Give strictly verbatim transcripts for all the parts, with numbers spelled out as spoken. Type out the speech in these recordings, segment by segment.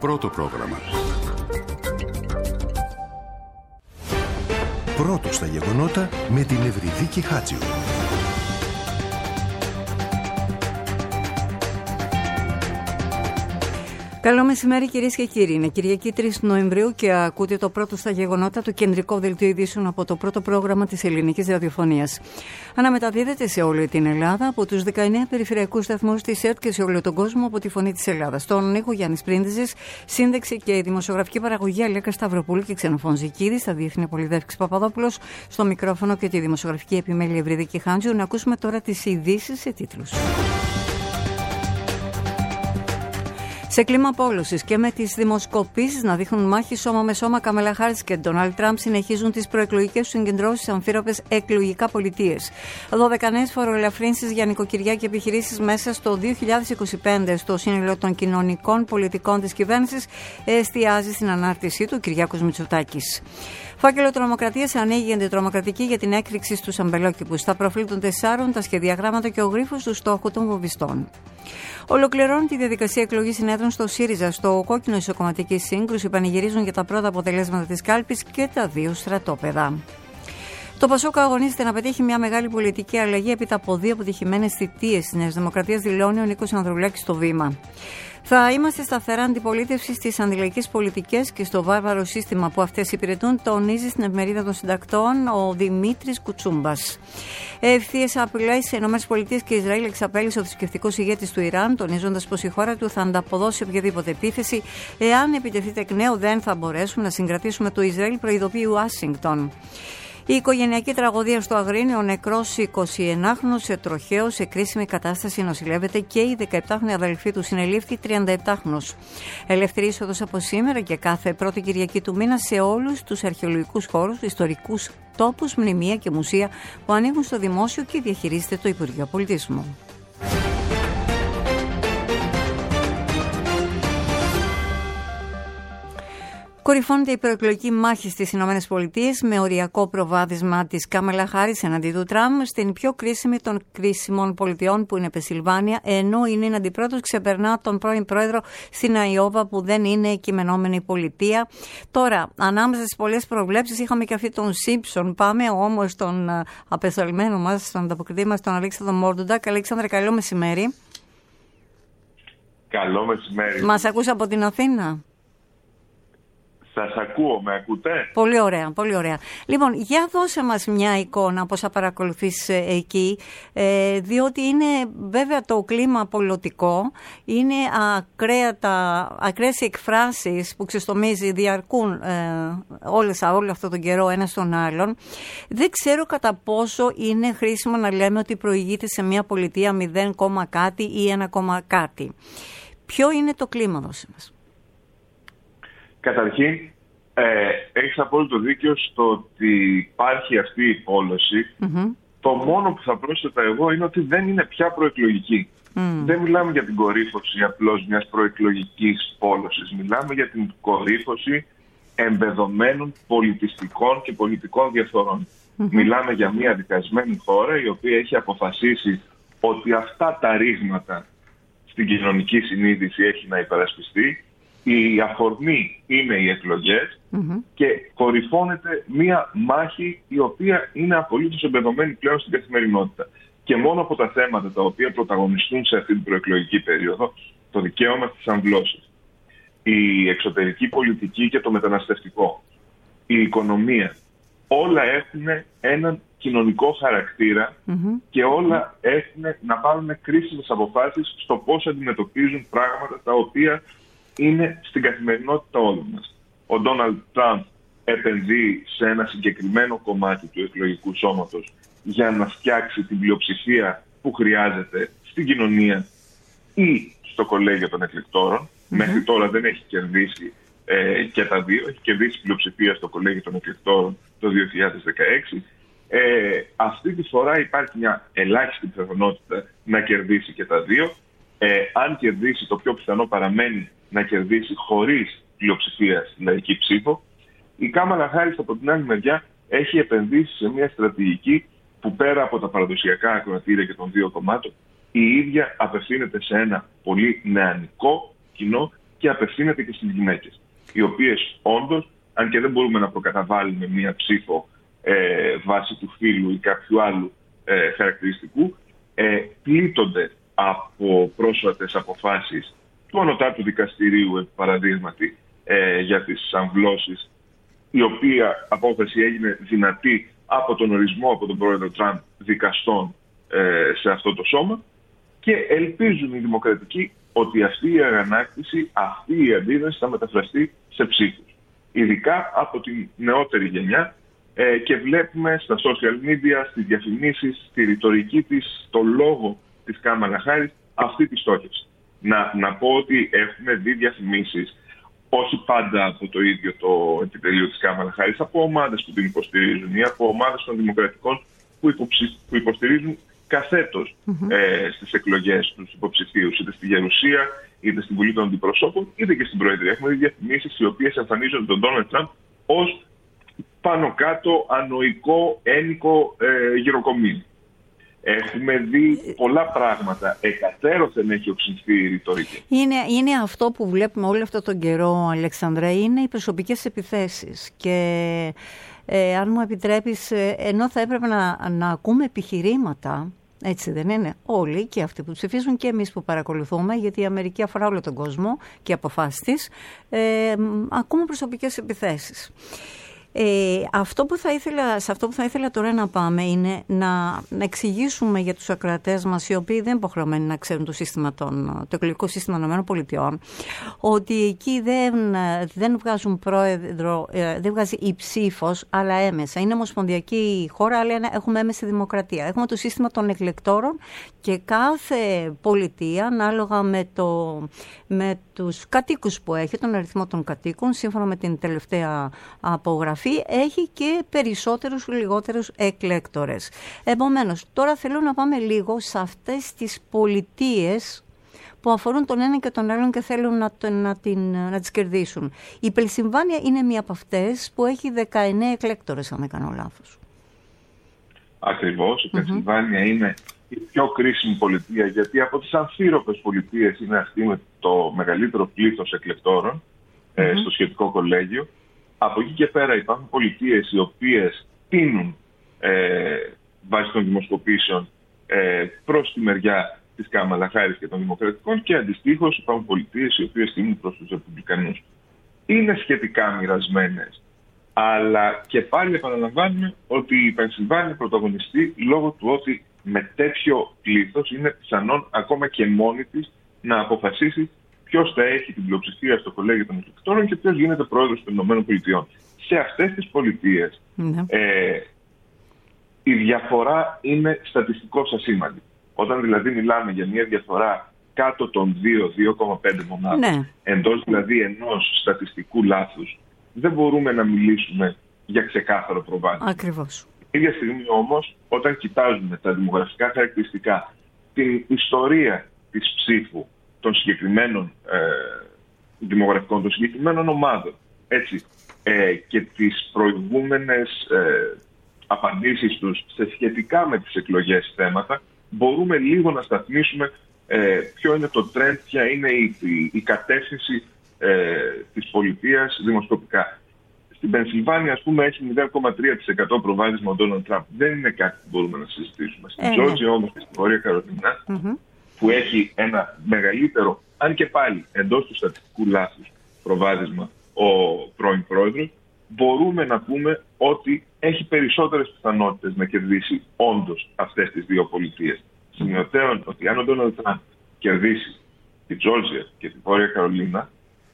Πρώτο πρόγραμμα. Πρώτο στα γεγονότα με την Ευρυδίκη Χάτζιου. Καλό μεσημέρι, κυρίες και κύριοι. Είναι Κυριακή τρεις Νοεμβρίου και ακούτε το πρώτο στα γεγονότα, το κεντρικό δελτίο ειδήσεων από το πρώτο πρόγραμμα της ελληνικής ραδιοφωνίας. Αναμεταδίδεται σε όλη την Ελλάδα από τους δεκαεννέα περιφερειακούς σταθμούς της ΕΡΤ και σε όλο τον κόσμο από τη Φωνή της Ελλάδας. Στον ήχο Γιάννης Πρίντεζης, σύνδεξη και δημοσιογραφική παραγωγή Αλέκα Σταυροπούλου και Ξενοφών Ζικίδη, στα διεθνή Πολυδεύξης Παπαδόπουλος, στο μικρόφωνο και τη δημοσιογραφική επιμέλεια Ευρυδίκη Χάντζιου. Να ακούσουμε τώρα τις ειδήσεις σε τίτλους. Σε κλίμα πόλωσης και με τις δημοσκοπήσεις να δείχνουν μάχη σώμα με σώμα, Καμάλα Χάρις και Ντόναλντ Τραμπ συνεχίζουν τις προεκλογικές συγκεντρώσεις αμφίροπες εκλογικά πολιτείες. δώδεκα νέες φοροελαφρύνσεις για νοικοκυριά και επιχειρήσεις μέσα στο δύο χιλιάδες είκοσι πέντε. Στο σύνολο των κοινωνικών πολιτικών της κυβέρνησης εστιάζει στην ανάρτησή του Κυριάκος Μητσοτάκης. Φάκελο τρομοκρατίας ανοίγει η αντιτρομοκρατική για την έκρηξη στους αμπελόκηπους. Στα προφίλ των τεσσάρων, τα σχεδιαγράμματα και ο γρίφος του στόχου των βομβιστών. Ολοκληρώνει τη διαδικασία εκλογής συνέδρων στο ΣΥΡΙΖΑ. Στο κόκκινο ισοκομματική σύγκρουση πανηγυρίζουν για τα πρώτα αποτελέσματα της κάλπης και τα δύο στρατόπεδα. Το Πασόκ αγωνίζεται να πετύχει μια μεγάλη πολιτική αλλαγή έπειτα από δύο αποτυχημένες θητείες της Νέας Δημοκρατίας, δηλώνει ο Νίκος Ανδρουλάκης στο Βήμα. Θα είμαστε σταθερά αντιπολίτευση στις αντιλαϊκές πολιτικές και στο βάρβαρο σύστημα που αυτές υπηρετούν, τονίζει στην Εφημερίδα των Συντακτών ο Δημήτρης Κουτσούμπας. Ευθείες απειλές σε ΗΠΑ και Ισραήλ εξαπέλυσε ο θρησκευτικός ηγέτης του Ιράν, τονίζοντας πως η χώρα του θα ανταποδώσει οποιαδήποτε επίθεση. Εάν επιτεθείτε εκ νέου, δεν θα μπορέσουμε να συγκρατήσουμε το Ισραήλ, προειδοποιεί Ουάσιγκτον. Η οικογενειακή τραγωδία στο Αγρίνιο, ο νεκρός εικοσιενάχρονος σε τροχαίο σε κρίσιμη κατάσταση νοσηλεύεται και η δεκαεπτάχρονη αδελφή του συνελήφθη, τριανταεπτάχρονος. Ελεύθερη είσοδος από σήμερα και κάθε πρώτη Κυριακή του μήνα σε όλους τους αρχαιολογικούς χώρους, ιστορικούς τόπους, μνημεία και μουσεία που ανοίγουν στο δημόσιο και διαχειρίζεται το Υπουργείο Πολιτισμού. Κορυφώνεται η προεκλογική μάχη στις Ηνωμένες Πολιτείες με οριακό προβάδισμα της Καμάλα Χάρις εναντί του Τραμπ στην πιο κρίσιμη των κρίσιμων πολιτιών που είναι Πενσιλβάνια, ενώ είναι αντιπρόεδρος, ξεπερνά τον πρώην πρόεδρο στην Αϊόβα που δεν είναι κειμενόμενη πολιτεία. Τώρα, ανάμεσα στις πολλές προβλέψεις είχαμε και αυτή τον Σίμψον. Πάμε όμως στον απεσταλμένο μας, στον ανταποκριτή μας, τον Αλέξανδρο Μόρντοντα. Αλέξανδρε, καλό μεσημέρι. Καλό μεσημέρι. Μας ακούς από την Αθήνα? Σας ακούω, με ακούτε? Πολύ ωραία, πολύ ωραία. Λοιπόν, για δώσε μας μια εικόνα πώς θα παρακολουθείς εκεί, ε, διότι είναι βέβαια το κλίμα πολιτικό, είναι ακραία τα, ακραίες οι εκφράσεις που ξεστομίζει, διαρκούν ε, όλες, όλο αυτό τον καιρό ένα στον άλλον. Δεν ξέρω κατά πόσο είναι χρήσιμο να λέμε ότι προηγείται σε μια πολιτεία μηδέν, κάτι ή ένα κάτι. Ποιο είναι το κλίμα, δώσε μας. Καταρχήν, ε, έχεις απόλυτο δίκιο στο ότι υπάρχει αυτή η πόλωση. Mm-hmm. Το μόνο που θα πρόσθετα εγώ είναι ότι δεν είναι πια προεκλογική. Mm. Δεν μιλάμε για την κορύφωση απλώς μιας προεκλογικής πόλωσης. Μιλάμε για την κορύφωση εμπεδομένων πολιτιστικών και πολιτικών διαφορών. Mm-hmm. Μιλάμε για μια δικασμένη χώρα η οποία έχει αποφασίσει ότι αυτά τα ρήγματα στην κοινωνική συνείδηση έχει να υπερασπιστεί. Η αφορμή είναι οι εκλογές mm-hmm. και κορυφώνεται μία μάχη η οποία είναι απολύτως εμπεδομένη πλέον στην καθημερινότητα. Και μόνο από τα θέματα τα οποία πρωταγωνιστούν σε αυτή την προεκλογική περίοδο, το δικαίωμα στις αμβλώσεις, η εξωτερική πολιτική και το μεταναστευτικό, η οικονομία, όλα έχουν έναν κοινωνικό χαρακτήρα mm-hmm. και όλα έχουν να πάρουν κρίσιμες αποφάσεις στο πώς αντιμετωπίζουν πράγματα τα οποία είναι στην καθημερινότητα όλων μας. Ο Ντόναλντ Τραμπ επενδύει σε ένα συγκεκριμένο κομμάτι του εκλογικού σώματος για να φτιάξει την πλειοψηφία που χρειάζεται στην κοινωνία ή στο κολέγιο των εκλεκτόρων. Mm-hmm. Μέχρι τώρα δεν έχει κερδίσει ε, και τα δύο. Έχει κερδίσει πλειοψηφία στο κολέγιο των εκλεκτόρων το δύο χιλιάδες δεκαέξι. Ε, αυτή τη φορά υπάρχει μια ελάχιστη πιθανότητα να κερδίσει και τα δύο. Ε, αν κερδίσει, το πιο πιθανό παραμένει να κερδίσει χωρίς πλειοψηφία στη λαϊκή ψήφο. Η Καμάλα Χάρις από την άλλη μεριά έχει επενδύσει σε μια στρατηγική που πέρα από τα παραδοσιακά ακροατήρια και των δύο κομμάτων, η ίδια απευθύνεται σε ένα πολύ νεανικό κοινό και απευθύνεται και στις γυναίκες, οι οποίες όντως, αν και δεν μπορούμε να προκαταβάλουμε μία ψήφο ε, βάσει του φύλου ή κάποιου άλλου ε, χαρακτηριστικού, ε, πλήττονται από πρόσφατες αποφάσεις του Ανωτάτου Δικαστηρίου, επί παραδείγματι, ε, για τις αμβλώσεις, η οποία απόφαση έγινε δυνατή από τον ορισμό από τον πρόεδρο Τραμπ δικαστών ε, σε αυτό το σώμα, και ελπίζουν οι δημοκρατικοί ότι αυτή η αγανάκτηση, αυτή η αντίδραση θα μεταφραστεί σε ψήφους. Ειδικά από την νεότερη γενιά, ε, και βλέπουμε στα social media, στις διαφημίσεις, στη ρητορική της, στο λόγο της Κάμαλα Χάρις, αυτή τη στόχευση. Να, να πω ότι έχουμε δει διαφημίσεις, όχι πάντα από το ίδιο το επιτελείο της Κάμαλα Χάρις, από ομάδες που την υποστηρίζουν ή από ομάδες των δημοκρατικών που, υποψη, που υποστηρίζουν καθέτος mm-hmm. ε, στις εκλογές τους υποψηφίους, είτε στη Γερουσία, είτε στην Βουλή των Αντιπροσώπων, είτε και στην Προεδρία. Έχουμε δει διαφημίσεις οι οποίες εμφανίζονται τον Ντόναλντ Τραμπ ως πάνω κάτω ανοϊκό, ένικο ε, γυροκομείο. Έχουμε δει πολλά πράγματα. Εκατέρωθεν έχει οξυνθεί η ρητορική. Είναι, είναι αυτό που βλέπουμε όλο αυτό τον καιρό, Αλεξάνδρα, είναι οι προσωπικές επιθέσεις. Και ε, αν μου επιτρέπεις, ενώ θα έπρεπε να, να ακούμε επιχειρήματα, έτσι δεν είναι, όλοι και αυτοί που ψηφίζουν και εμείς που παρακολουθούμε, γιατί η Αμερική αφορά όλο τον κόσμο και αποφάσεις της, ε, ακούμε προσωπικές επιθέσεις. Ε, αυτό που θα ήθελα, σε αυτό που θα ήθελα τώρα να πάμε είναι να, να εξηγήσουμε για τους ακροατές μας, οι οποίοι δεν είναι υποχρεωμένοι να ξέρουν το, σύστημα των, το εκλογικό σύστημα των ΗΠΑ, ότι εκεί δεν, δεν βγάζουν πρόεδρο, δεν βγάζει η ψήφος, αλλά έμεσα. Είναι ομοσπονδιακή χώρα, αλλά έχουμε έμεση δημοκρατία. Έχουμε το σύστημα των εκλεκτόρων και κάθε πολιτεία, ανάλογα με, το, με τους κατοίκους που έχει, τον αριθμό των κατοίκων, σύμφωνα με την τελευταία απογραφή, έχει και περισσότερους ή λιγότερους εκλέκτορες. Επομένως, τώρα θέλω να πάμε λίγο σε αυτές τις πολιτείες που αφορούν τον ένα και τον άλλον και θέλουν να, να, την, να τις κερδίσουν. Η Πενσιλβάνια είναι μία από αυτές που έχει δεκαεννέα εκλέκτορες, αν δεν κάνω λάθος. Ακριβώς. Η Πενσιλβάνια mm-hmm. είναι η πιο κρίσιμη πολιτεία, γιατί από τις αμφίροπες πολιτείες είναι αυτή με το μεγαλύτερο πλήθος εκλεκτόρων mm-hmm. ε, στο σχετικό κολέγιο. Από εκεί και πέρα υπάρχουν πολιτείες οι οποίες τείνουν ε, βάσει των δημοσκοπήσεων ε, προς τη μεριά της Κάμαλα Χάρις και των Δημοκρατικών, και αντιστοίχως υπάρχουν πολιτείες οι οποίες τείνουν προς τους Ρεπουμπλικανούς. Είναι σχετικά μοιρασμένες, αλλά και πάλι επαναλαμβάνουμε ότι η Πενσιλβάνια πρωταγωνιστεί λόγω του ότι με τέτοιο πλήθος είναι πιθανόν ακόμα και μόνη της να αποφασίσει ποιος θα έχει την πλειοψηφία στο κολέγιο των εκλεκτόρων και ποιος γίνεται πρόεδρος των ΗΠΑ. Σε αυτές τις πολιτείες mm-hmm. ε, η διαφορά είναι στατιστικώς ασήμαντη. Όταν δηλαδή μιλάμε για μια διαφορά κάτω των δύο με δύο κόμμα πέντε μονάδων, ναι. εντός δηλαδή ενός στατιστικού λάθους, δεν μπορούμε να μιλήσουμε για ξεκάθαρο προβάδισμα. Ακριβώς. Την ίδια στιγμή όμως, όταν κοιτάζουμε τα δημογραφικά χαρακτηριστικά, την ιστορία της ψήφου των συγκεκριμένων ε, δημογραφικών, των συγκεκριμένων ομάδων, έτσι, ε, και τις προηγούμενες ε, απαντήσεις τους σε σχετικά με τις εκλογές θέματα, μπορούμε λίγο να σταθμίσουμε ε, ποιο είναι το trend, ποια είναι η, η, η κατεύθυνση ε, της πολιτείας δημοσκοπικά. Στην Πενσιλβάνια, ας πούμε, έχει μηδέν κόμμα τρία τοις εκατό προβάδισμα ο Ντόναλντ Τραμπ. Δεν είναι κάτι που μπορούμε να συζητήσουμε. Στην Τζόρτζια όμως και στην Βόρεια Καρολίνα, mm-hmm. που έχει ένα μεγαλύτερο, αν και πάλι εντός του στατιστικού λάθους, προβάδισμα ο πρώην πρόεδρος, μπορούμε να πούμε ότι έχει περισσότερες πιθανότητες να κερδίσει όντως αυτές τις δύο πολιτείες. Σημειωτέων ότι αν ο Ντόναλντ Τραμπ κερδίσει τη Τζόρτζια και τη Βόρεια Καρολίνα,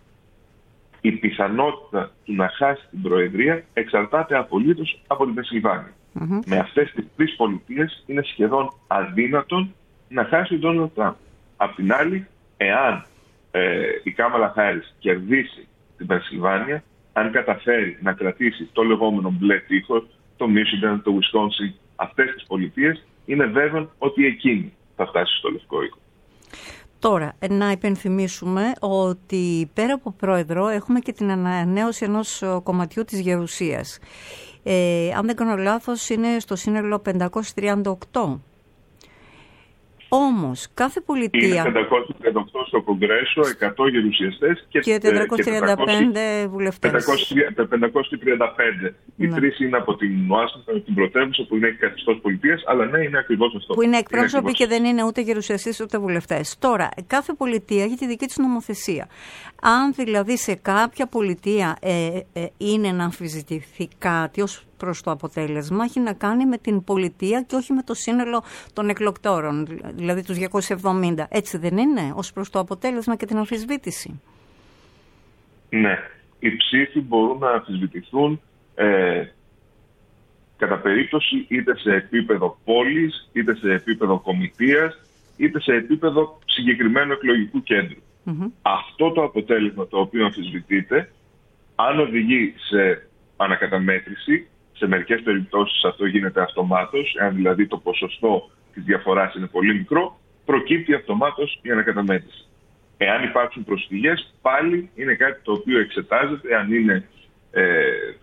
η πιθανότητα του να χάσει την προεδρία εξαρτάται απολύτως από την Πενσιλβάνια. Mm-hmm. Με αυτές τις τρεις πολιτείες είναι σχεδόν αδύνατον να χάσει ο Ντόναλντ Τραμπ. Απ' την άλλη, εάν ε, η Κάμαλα Χάρις κερδίσει την Πενσιλβάνια, αν καταφέρει να κρατήσει το λεγόμενο μπλε τείχος, το Μίσιγκαν, το Ουισκόνσιν, αυτές τις πολιτείες, είναι βέβαιο ότι εκείνη θα φτάσει στο Λευκό Οίκο. Τώρα, να υπενθυμίσουμε ότι πέρα από πρόεδρο έχουμε και την ανανέωση ενός κομματιού της Γερουσίας. Ε, αν δεν κάνω λάθος, είναι στο σύνολο πεντακόσιες τριάντα οκτώ. Όμως, κάθε πολιτεία... Είναι πεντακόσιοι τριάντα οκτώ στο Κογκρέσο, εκατό γερουσιαστές και, και τετρακόσιοι τριάντα πέντε βουλευτές. πεντακόσιοι τριάντα πέντε. Οι ναι. τρεις είναι από την Ουάσιγκτον, την πρωτεύουσα, που είναι καθεστώς πολιτείας, αλλά ναι, είναι ακριβώς αυτό. Που είναι εκπρόσωποι και δεν είναι ούτε γερουσιαστές ούτε βουλευτές. Τώρα, κάθε πολιτεία έχει τη δική της νομοθεσία. Αν δηλαδή σε κάποια πολιτεία ε, ε, είναι να αμφισβητηθεί κάτι ως προς το αποτέλεσμα, έχει να κάνει με την πολιτεία και όχι με το σύνολο των εκλοκτόρων, δηλαδή τους διακόσιους εβδομήντα. Έτσι δεν είναι, ως προς το αποτέλεσμα και την αμφισβήτηση? Ναι. Οι ψήφοι μπορούν να αμφισβητηθούν ε, κατά περίπτωση είτε σε επίπεδο πόλης, είτε σε επίπεδο κομιτείας, είτε σε επίπεδο συγκεκριμένου εκλογικού κέντρου. Mm-hmm. Αυτό το αποτέλεσμα το οποίο αμφισβητείται, αν οδηγεί σε ανακαταμέτρηση, σε μερικές περιπτώσεις αυτό γίνεται αυτομάτως, αν δηλαδή το ποσοστό της διαφοράς είναι πολύ μικρό, προκύπτει αυτομάτως η ανακαταμέτρηση. Εάν υπάρξουν προσφυγές, πάλι είναι κάτι το οποίο εξετάζεται, αν είναι, ε,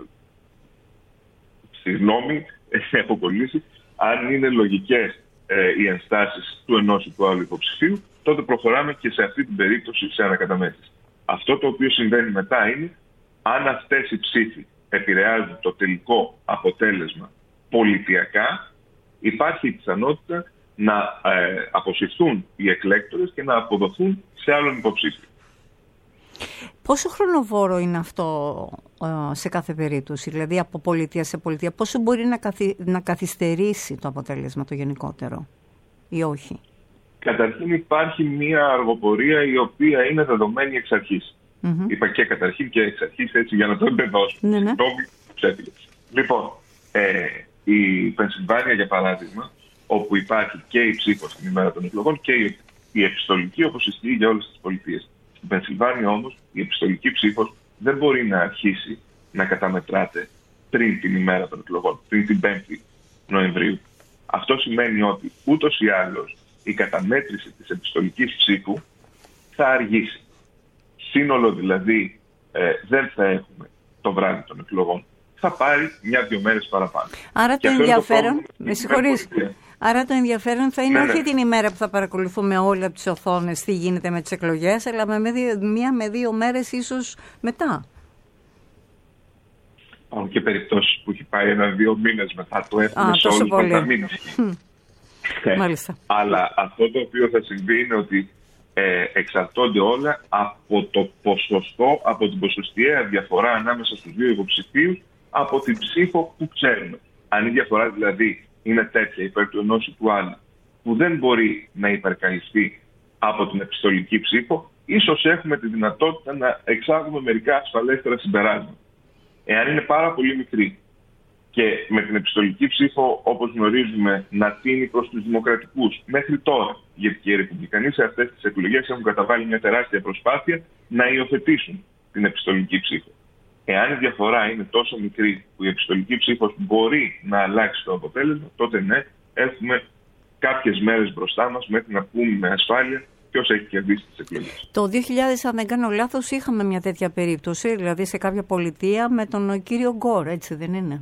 συγγνώμη, έχω κολλήσει, αν είναι λογικές ε, οι ενστάσεις του ενός ή του άλλου υποψηφίου, τότε προχωράμε και σε αυτή την περίπτωση σε ανακαταμέτρηση. Αυτό το οποίο συμβαίνει μετά είναι, αν αυτές οι ψήφοι επηρεάζουν το τελικό αποτέλεσμα πολιτιακά, υπάρχει η πιθανότητα να ε, αποσυρθούν οι εκλέκτορες και να αποδοθούν σε άλλον υποψήφιο. Πόσο χρονοβόρο είναι αυτό ε, σε κάθε περίπτωση, δηλαδή από πολιτεία σε πολιτεία? Πόσο μπορεί να, καθι, να καθυστερήσει το αποτέλεσμα το γενικότερο ή όχι? Καταρχήν υπάρχει μία αργοπορία η οποία είναι δεδομένη εξ αρχής. Mm-hmm. Είπα και καταρχήν και εξ αρχής, έτσι για να το εμπεδώσω. Ναι, ναι. Λοιπόν, ε, η Πενσιλβάνια για παράδειγμα, όπου υπάρχει και η ψήφος την ημέρα των εκλογών και η, η επιστολική, όπως ισχύει για όλες τις πολιτείες. Στην Πενσιλβάνια όμως η επιστολική ψήφος δεν μπορεί να αρχίσει να καταμετράται πριν την ημέρα των εκλογών, πριν την πέμπτη Νοεμβρίου. Αυτό σημαίνει ότι ούτως ή άλλως η καταμέτρηση της επιστολικής ψήφου θα αργήσει. Σύνολο δηλαδή ε, δεν θα έχουμε το βράδυ των εκλογών. Θα πάρει μια-δυο μέρες παραπάνω. Άρα το ενδιαφέρον, με συγχωρείς, άρα το ενδιαφέρον θα είναι ναι, όχι ναι. την ημέρα που θα παρακολουθούμε όλα τις οθόνες τι γίνεται με τις εκλογές, αλλά με μία με δύο μέρες ίσως μετά. Υπάρχουν και περιπτώσεις που έχει πάει ένα-δύο μήνες μετά, το έχουμε σε όλους τους μήνες. Μάλιστα. Αλλά αυτό το οποίο θα συμβεί είναι ότι ε, εξαρτώνται όλα από το ποσοστό, από την ποσοστιαία διαφορά ανάμεσα στους δύο υποψηφίους, από την ψήφο που ξέρουμε. Αν η διαφορά δηλαδή είναι τέτοια υπέρ του ενός ή του άλλου, που δεν μπορεί να υπερκαλυφθεί από την επιστολική ψήφο, ίσως έχουμε τη δυνατότητα να εξάγουμε μερικά ασφαλέστερα συμπεράσματα. Εάν είναι πάρα πολύ μικρή και με την επιστολική ψήφο, όπως γνωρίζουμε, να τίνει προς τους δημοκρατικούς μέχρι τώρα, γιατί και οι ρεπουμπλικανοί σε αυτές τις εκλογές έχουν καταβάλει μια τεράστια προσπάθεια να υιοθετήσουν την επιστολική ψήφο. Εάν η διαφορά είναι τόσο μικρή που η επιστολική ψήφος μπορεί να αλλάξει το αποτέλεσμα, τότε ναι, έχουμε κάποιες μέρες μπροστά μας μέχρι να πούμε με ασφάλεια ποιος έχει κερδίσει τις εκλογές. Το δύο χιλιάδες, αν δεν κάνω λάθος, είχαμε μια τέτοια περίπτωση, δηλαδή σε κάποια πολιτεία με τον κύριο Γκόρ, έτσι δεν είναι?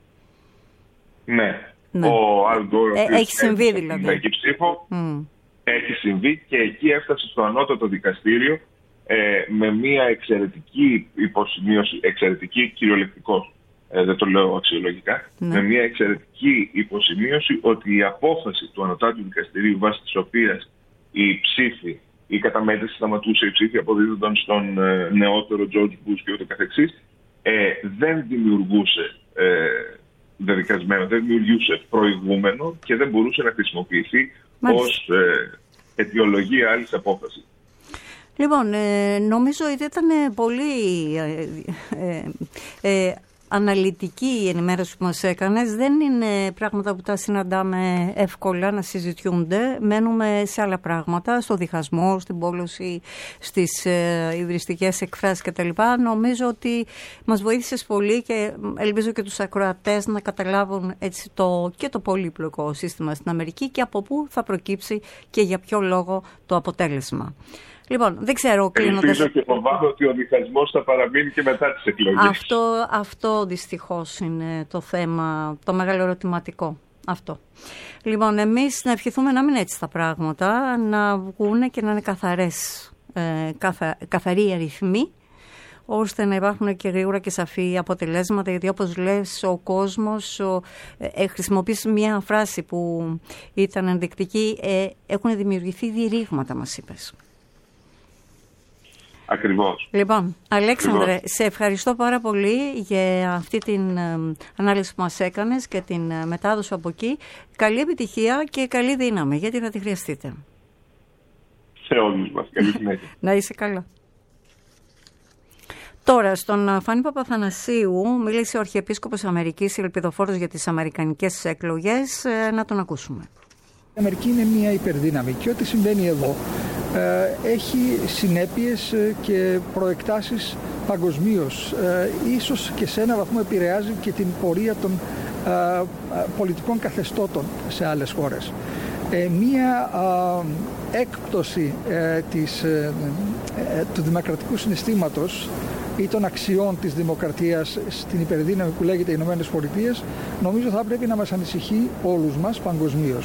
Ναι. ναι. Ο Αλ Γκόρ, ε, έχει συμβεί δηλαδή. Έχει ψήφο, mm. έχει συμβεί και εκεί έφτασε στο ανώτατο δικαστήριο ε, με μια εξαιρετική υποσημείωση, εξαιρετική κυριολεκτικός, ε, δεν το λέω αξιολογικά, ναι. με μια εξαιρετική υποσημείωση ότι η απόφαση του ανωτάτου δικαστηρίου βάσει της οποίας η ψήφη, η καταμέτρηση σταματούσε, οι ψήφοι αποδίδονταν στον ε, νεότερο George Bush και ούτω καθεξής, ε, δεν δημιουργούσε ε, δεδικασμένο, δεν δημιουργούσε προηγούμενο και δεν μπορούσε να χρησιμοποιηθεί Μάλιστα. ως ε, αιτιολογία άλλης απόφασης. Λοιπόν, ε, νομίζω ότι ήταν πολύ ε, ε, ε, αναλυτική η ενημέρωση που μας έκανες. Δεν είναι πράγματα που τα συναντάμε εύκολα να συζητιούνται. Μένουμε σε άλλα πράγματα, στο διχασμό, στην πόλωση, στις ε, υβριστικές εκφράσεις κτλ. Νομίζω ότι μας βοήθησες πολύ και ελπίζω και τους ακροατές να καταλάβουν έτσι το, και το πολύπλοκο σύστημα στην Αμερική και από πού θα προκύψει και για ποιο λόγο το αποτέλεσμα. Λοιπόν, δεν ξέρω, κλείνοντας... Ελπίζω και φοβάμαι ότι ο διχασμός θα παραμείνει και μετά τις εκλογές. Αυτό, αυτό δυστυχώς είναι το θέμα, το μεγάλο ερωτηματικό. Αυτό. Λοιπόν, εμείς να ευχηθούμε να μην έτσι τα πράγματα, να βγουν και να είναι καθαρές, ε, καθα, καθαροί αριθμοί, ώστε να υπάρχουν και γρήγορα και σαφή αποτελέσματα, γιατί όπως λες ο κόσμος ο, ε, χρησιμοποιείς μια φράση που ήταν ενδεικτική, ε, έχουν δημιουργηθεί διακρύγματα, μας είπες. Ακριβώς. Λοιπόν, Αλέξανδρε, Ακριβώς. σε ευχαριστώ πάρα πολύ για αυτή την ε, ανάλυση που μας έκανες και την ε, μετάδοση από εκεί. Καλή επιτυχία και καλή δύναμη, γιατί θα τη χρειαστείτε. Σε όλους μας. Καλή συνέχεια. Να είσαι καλά. Τώρα, στον Φάνη Παπαθανασίου μίλησε ο Αρχιεπίσκοπος Αμερικής, ελπιδοφόρος για τις αμερικανικές εκλογές. Ε, να τον ακούσουμε. Η Αμερική είναι μια υπερδύναμη και ό,τι συμβαίνει εδώ ε, έχει συνέπειες και προεκτάσεις παγκοσμίως. Ε, ίσως και σε ένα βαθμό επηρεάζει και την πορεία των ε, πολιτικών καθεστώτων σε άλλες χώρες. Ε, μια ε, έκπτωση ε, της, ε, ε, του δημοκρατικού συναισθήματος ή των αξιών της δημοκρατίας στην υπερδύναμη που λέγεται Ηνωμένες Πολιτείες, νομίζω θα πρέπει να μας ανησυχεί όλους μας παγκοσμίως.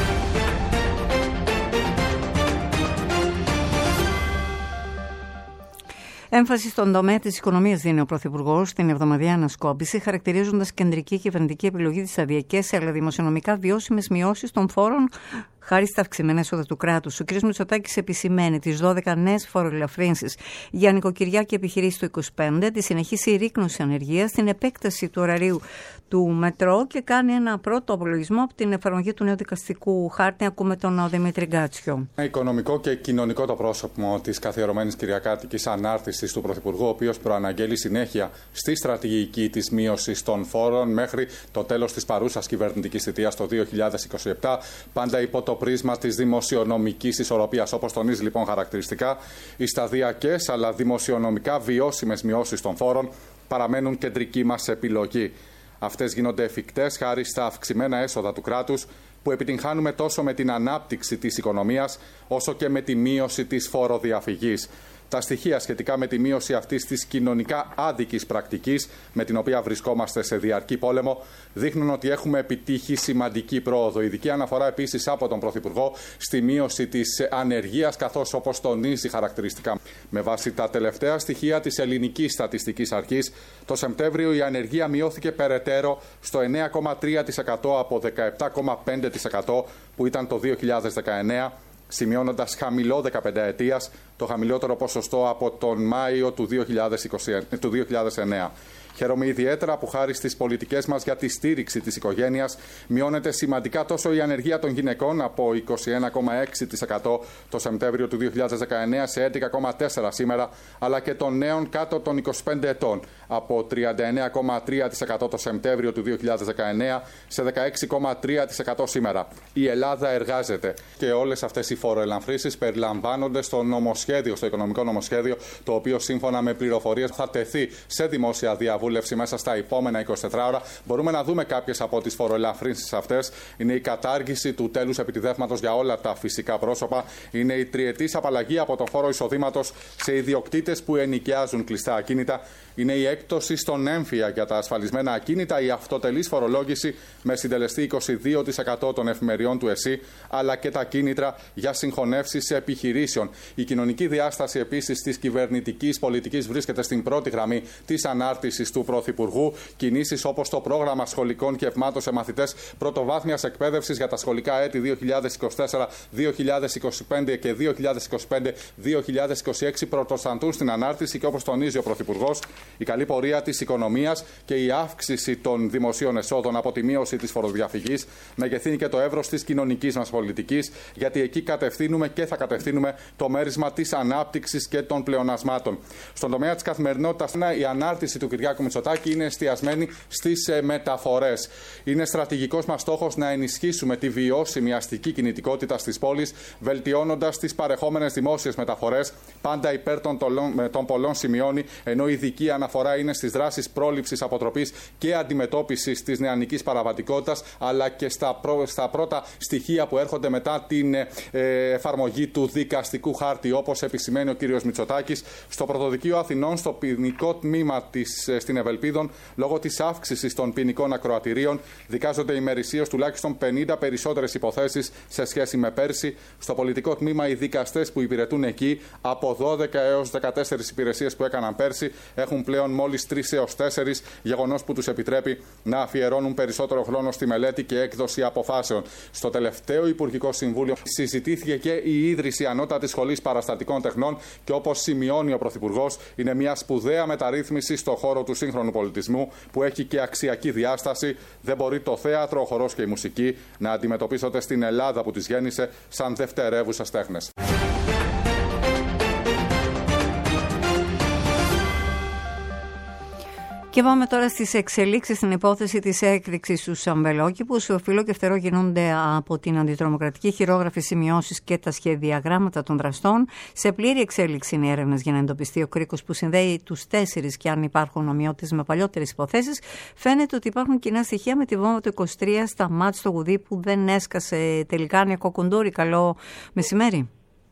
Έμφαση στον τομέα της οικονομίας δίνει ο Πρωθυπουργός στην εβδομαδιαία ανασκόπηση, χαρακτηρίζοντας κεντρική κυβερνητική επιλογή τις σταδιακές αλλά δημοσιονομικά βιώσιμες μειώσεις των φόρων χάρη στα αυξημένα έσοδα του κράτους. Ο κ. Μητσοτάκης επισημαίνει τις δώδεκα νέες φοροελαφρύνσεις για νοικοκυριά και επιχειρήσεις του είκοσι πέντε, τη συνεχή συρρίκνωση ανεργίας, την επέκταση του ωραρίου του μετρό και κάνει ένα πρώτο απολογισμό από την εφαρμογή του νέου δικαστικού χάρτη. Ακούμε τον Δημήτρη Γκάτσιο. Οικονομικό και κοινωνικό το πρόσωπο της καθιερωμένης κυριακάτικης ανάρτησης του Πρωθυπουργού, ο οποίος προαναγγέλει συνέχεια στη στρατηγική της μείωσης των φόρων μέχρι το τέλος της παρούσας κυβερνητικής θητείας το δύο χιλιάδες είκοσι επτά, πάντα υπό το πρίσμα της δημοσιονομικής ισορροπίας. Όπως τονίζει λοιπόν χαρακτηριστικά, οι σταδιακές αλλά δημοσιονομικά βιώσιμες μειώσεις των φόρων παραμένουν κεντρική μας επιλογή. Αυτές γίνονται εφικτές χάρη στα αυξημένα έσοδα του κράτους που επιτυγχάνουμε τόσο με την ανάπτυξη της οικονομίας όσο και με τη μείωση της φοροδιαφυγής. Τα στοιχεία σχετικά με τη μείωση αυτής της κοινωνικά άδικης πρακτικής, με την οποία βρισκόμαστε σε διαρκή πόλεμο, δείχνουν ότι έχουμε επιτύχει σημαντική πρόοδο. Ειδική αναφορά επίσης από τον Πρωθυπουργό στη μείωση της ανεργίας, καθώς όπως τονίζει χαρακτηριστικά. Με βάση τα τελευταία στοιχεία της Ελληνικής Στατιστικής Αρχής, το Σεπτέμβριο η ανεργία μειώθηκε περαιτέρω στο εννέα κόμμα τρία τοις εκατό από δεκαεπτά κόμμα πέντε τοις εκατό που ήταν το δύο χιλιάδες δεκαεννέα. Σημειώνοντας χαμηλό δεκαπενταετίας, το χαμηλότερο ποσοστό από τον Μάιο του δύο χιλιάδες εννέα. Χαίρομαι ιδιαίτερα που χάρη στις πολιτικές μας για τη στήριξη της οικογένειας μειώνεται σημαντικά τόσο η ανεργία των γυναικών από είκοσι ένα κόμμα έξι τοις εκατό το Σεπτέμβριο του δύο χιλιάδες δεκαεννέα σε έντεκα κόμμα τέσσερα τοις εκατό σήμερα, αλλά και των νέων κάτω των είκοσι πέντε ετών από τριάντα εννέα κόμμα τρία τοις εκατό το Σεπτέμβριο του δύο χιλιάδες δεκαεννέα σε δεκαέξι κόμμα τρία τοις εκατό σήμερα. Η Ελλάδα εργάζεται και όλες αυτές οι φοροελαφρύνσεις περιλαμβάνονται στο νομοσχέδιο, στο οικονομικό νομοσχέδιο, το οποίο σύμφωνα με πληροφορίες θα τεθεί σε δημόσια διαβούλευση μέσα στα επόμενα εικοσιτέσσερις ώρα. Μπορούμε να δούμε κάποιες από τις φοροελαφρύνσεις αυτές. Είναι η κατάργηση του τέλους επιτιδεύματος για όλα τα φυσικά πρόσωπα. Είναι η τριετής απαλλαγή από τον φόρο εισοδήματος σε ιδιοκτήτες που ενοικιάζουν κλειστά ακίνητα. Είναι η έκπτωση στον έμφυα για τα ασφαλισμένα ακίνητα, η αυτοτελής φορολόγηση με συντελεστή είκοσι δύο τοις εκατό των εφημεριών του ΕΣΥ, αλλά και τα κίνητρα για συγχωνεύσεις επιχειρήσεων. Η κοινωνική διάσταση επίσης της κυβερνητικής πολιτικής βρίσκεται στην πρώτη γραμμή της ανάρτησης του Πρωθυπουργού. Κινήσεις όπως το πρόγραμμα σχολικών γευμάτων σε μαθητές πρωτοβάθμιας εκπαίδευσης για τα σχολικά έτη δύο χιλιάδες είκοσι τέσσερα δύο χιλιάδες είκοσι πέντε και δύο χιλιάδες είκοσι πέντε δύο χιλιάδες είκοσι έξι πρωτοστατούν στην ανάρτηση και όπως τονίζει ο Πρωθυπουργός, η καλή πορεία της οικονομίας και η αύξηση των δημοσίων εσόδων από τη μείωση της φοροδιαφυγής μεγεθύνει και το εύρος της κοινωνικής μας πολιτικής, γιατί εκεί κατευθύνουμε και θα κατευθύνουμε το μέρισμα της ανάπτυξης και των πλεονασμάτων. Στον τομέα της καθημερινότητας, η ανάρτηση του Κυριάκου Μητσοτάκη είναι εστιασμένη στις μεταφορές. Είναι στρατηγικός μας στόχος να ενισχύσουμε τη βιώσιμη αστική κινητικότητα στις πόλεις, βελτιώνοντας τις παρεχόμενες δημόσιες μεταφορές, πάντα υπέρ των, τολών, των πολλών σημειώνει, ενώ η ειδική αναφορά είναι στις δράσεις πρόληψης, αποτροπής και αντιμετώπισης της νεανικής παραβατικότητας, αλλά και στα, προ, στα πρώτα στοιχεία που έρχονται μετά την ε, εφαρμογή του δικαστικού χάρτη, όπως όπως επισημαίνει ο κύριος Μητσοτάκης, στο Πρωτοδικείο Αθηνών, στο ποινικό τμήμα της, στην Ευελπίδων, λόγω της αύξησης των ποινικών ακροατηρίων, δικάζονται ημερησίως τουλάχιστον πενήντα περισσότερες υποθέσεις σε σχέση με πέρσι. Στο πολιτικό τμήμα, οι δικαστές που υπηρετούν εκεί, από δώδεκα έως δεκατέσσερις υπηρεσίες που έκαναν πέρσι, έχουν πλέον μόλις τρεις έως τέσσερις, γεγονός που τους επιτρέπει να αφιερώνουν περισσότερο χρόνο στη μελέτη και έκδοση αποφάσεων. Στο τελευταίο Υπουργικό Συμβούλιο συζητήθηκε και η ίδρυση Ανώτατης Σχολής Παραστατικών Τεχνών και, όπως σημειώνει ο Πρωθυπουργός, είναι μια σπουδαία μεταρρύθμιση στον χώρο του σύγχρονου πολιτισμού που έχει και αξιακή διάσταση. Δεν μπορεί το θέατρο, ο χορός και η μουσική να αντιμετωπίζονται στην Ελλάδα που τις γέννησε σαν δευτερεύουσες τέχνες. Και πάμε τώρα στις εξελίξεις στην υπόθεση της έκρηξης στους αμπελόκηπους. Φύλλο και φτερό κινούνται από την αντιτρομοκρατική χειρόγραφη σημειώσεις και τα σχεδιαγράμματα των δραστών. Σε πλήρη εξέλιξη είναι έρευνες για να εντοπιστεί ο κρίκος που συνδέει τους τέσσερις και αν υπάρχουν ομοιότητες με παλιότερες υποθέσεις. Φαίνεται ότι υπάρχουν κοινά στοιχεία με τη βόμβα του είκοσι τρία στα μάτς στο Γουδί που δεν έσκασε τελικά. Νίκο Κουντούρη, καλό μεσημέρι.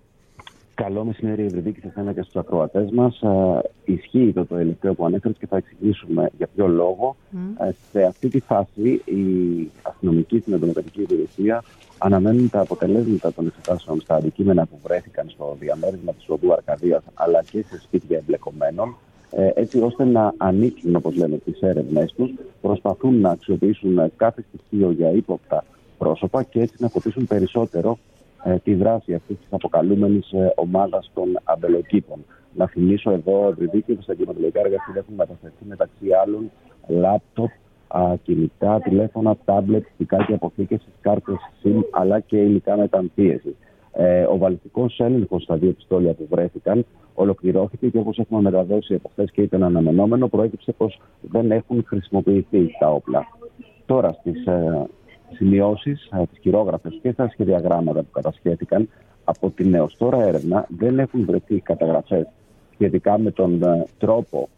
Καλό μεσημέρι, Ευρυδίκη, σε εσένα και στους ακροατές μας. Ε, ισχύει το τελευταίο που ανέφερες και θα εξηγήσουμε για ποιο λόγο. Mm. Ε, σε αυτή τη φάση, οι αστυνομικοί στην Εντομετωπική Υπηρεσία αναμένουν τα αποτελέσματα των εξετάσεων στα αντικείμενα που βρέθηκαν στο διαμέρισμα της οδού Αρκαδίας, αλλά και σε σπίτια εμπλεκομένων, ε, έτσι ώστε να ανοίξουν, όπως λέμε, τις έρευνές τους. Προσπαθούν να αξιοποιήσουν κάθε στοιχείο για ύποπτα πρόσωπα και έτσι να αποτίσουν περισσότερο τη δράση αυτή τη αποκαλούμενη ομάδα των αμπελοκήπων. Να θυμίσω εδώ, Ευρυδίκη, ότι στα εγκληματολογικά εργαστήρια έχουν μεταφερθεί μεταξύ άλλων λάπτοπ, κινητά, τηλέφωνα, τάμπλετ, στικάκια αποθήκευσης, κάρτες SIM, αλλά και υλικά μεταμφίεσης. Ε, ο βαλιστικός έλεγχος στα δύο πιστόλια που βρέθηκαν ολοκληρώθηκε και, όπως έχουμε μεταδώσει από χθες και ήταν αναμενόμενο, προέκυψε πως δεν έχουν χρησιμοποιηθεί τα όπλα. Τώρα στις ε, σημειώσεις, τις χειρόγραφες και στα σχεδιαγράμματα που κατασχέθηκαν από την έως τώρα έρευνα δεν έχουν βρεθεί καταγραφές σχετικά με τον uh, τρόπο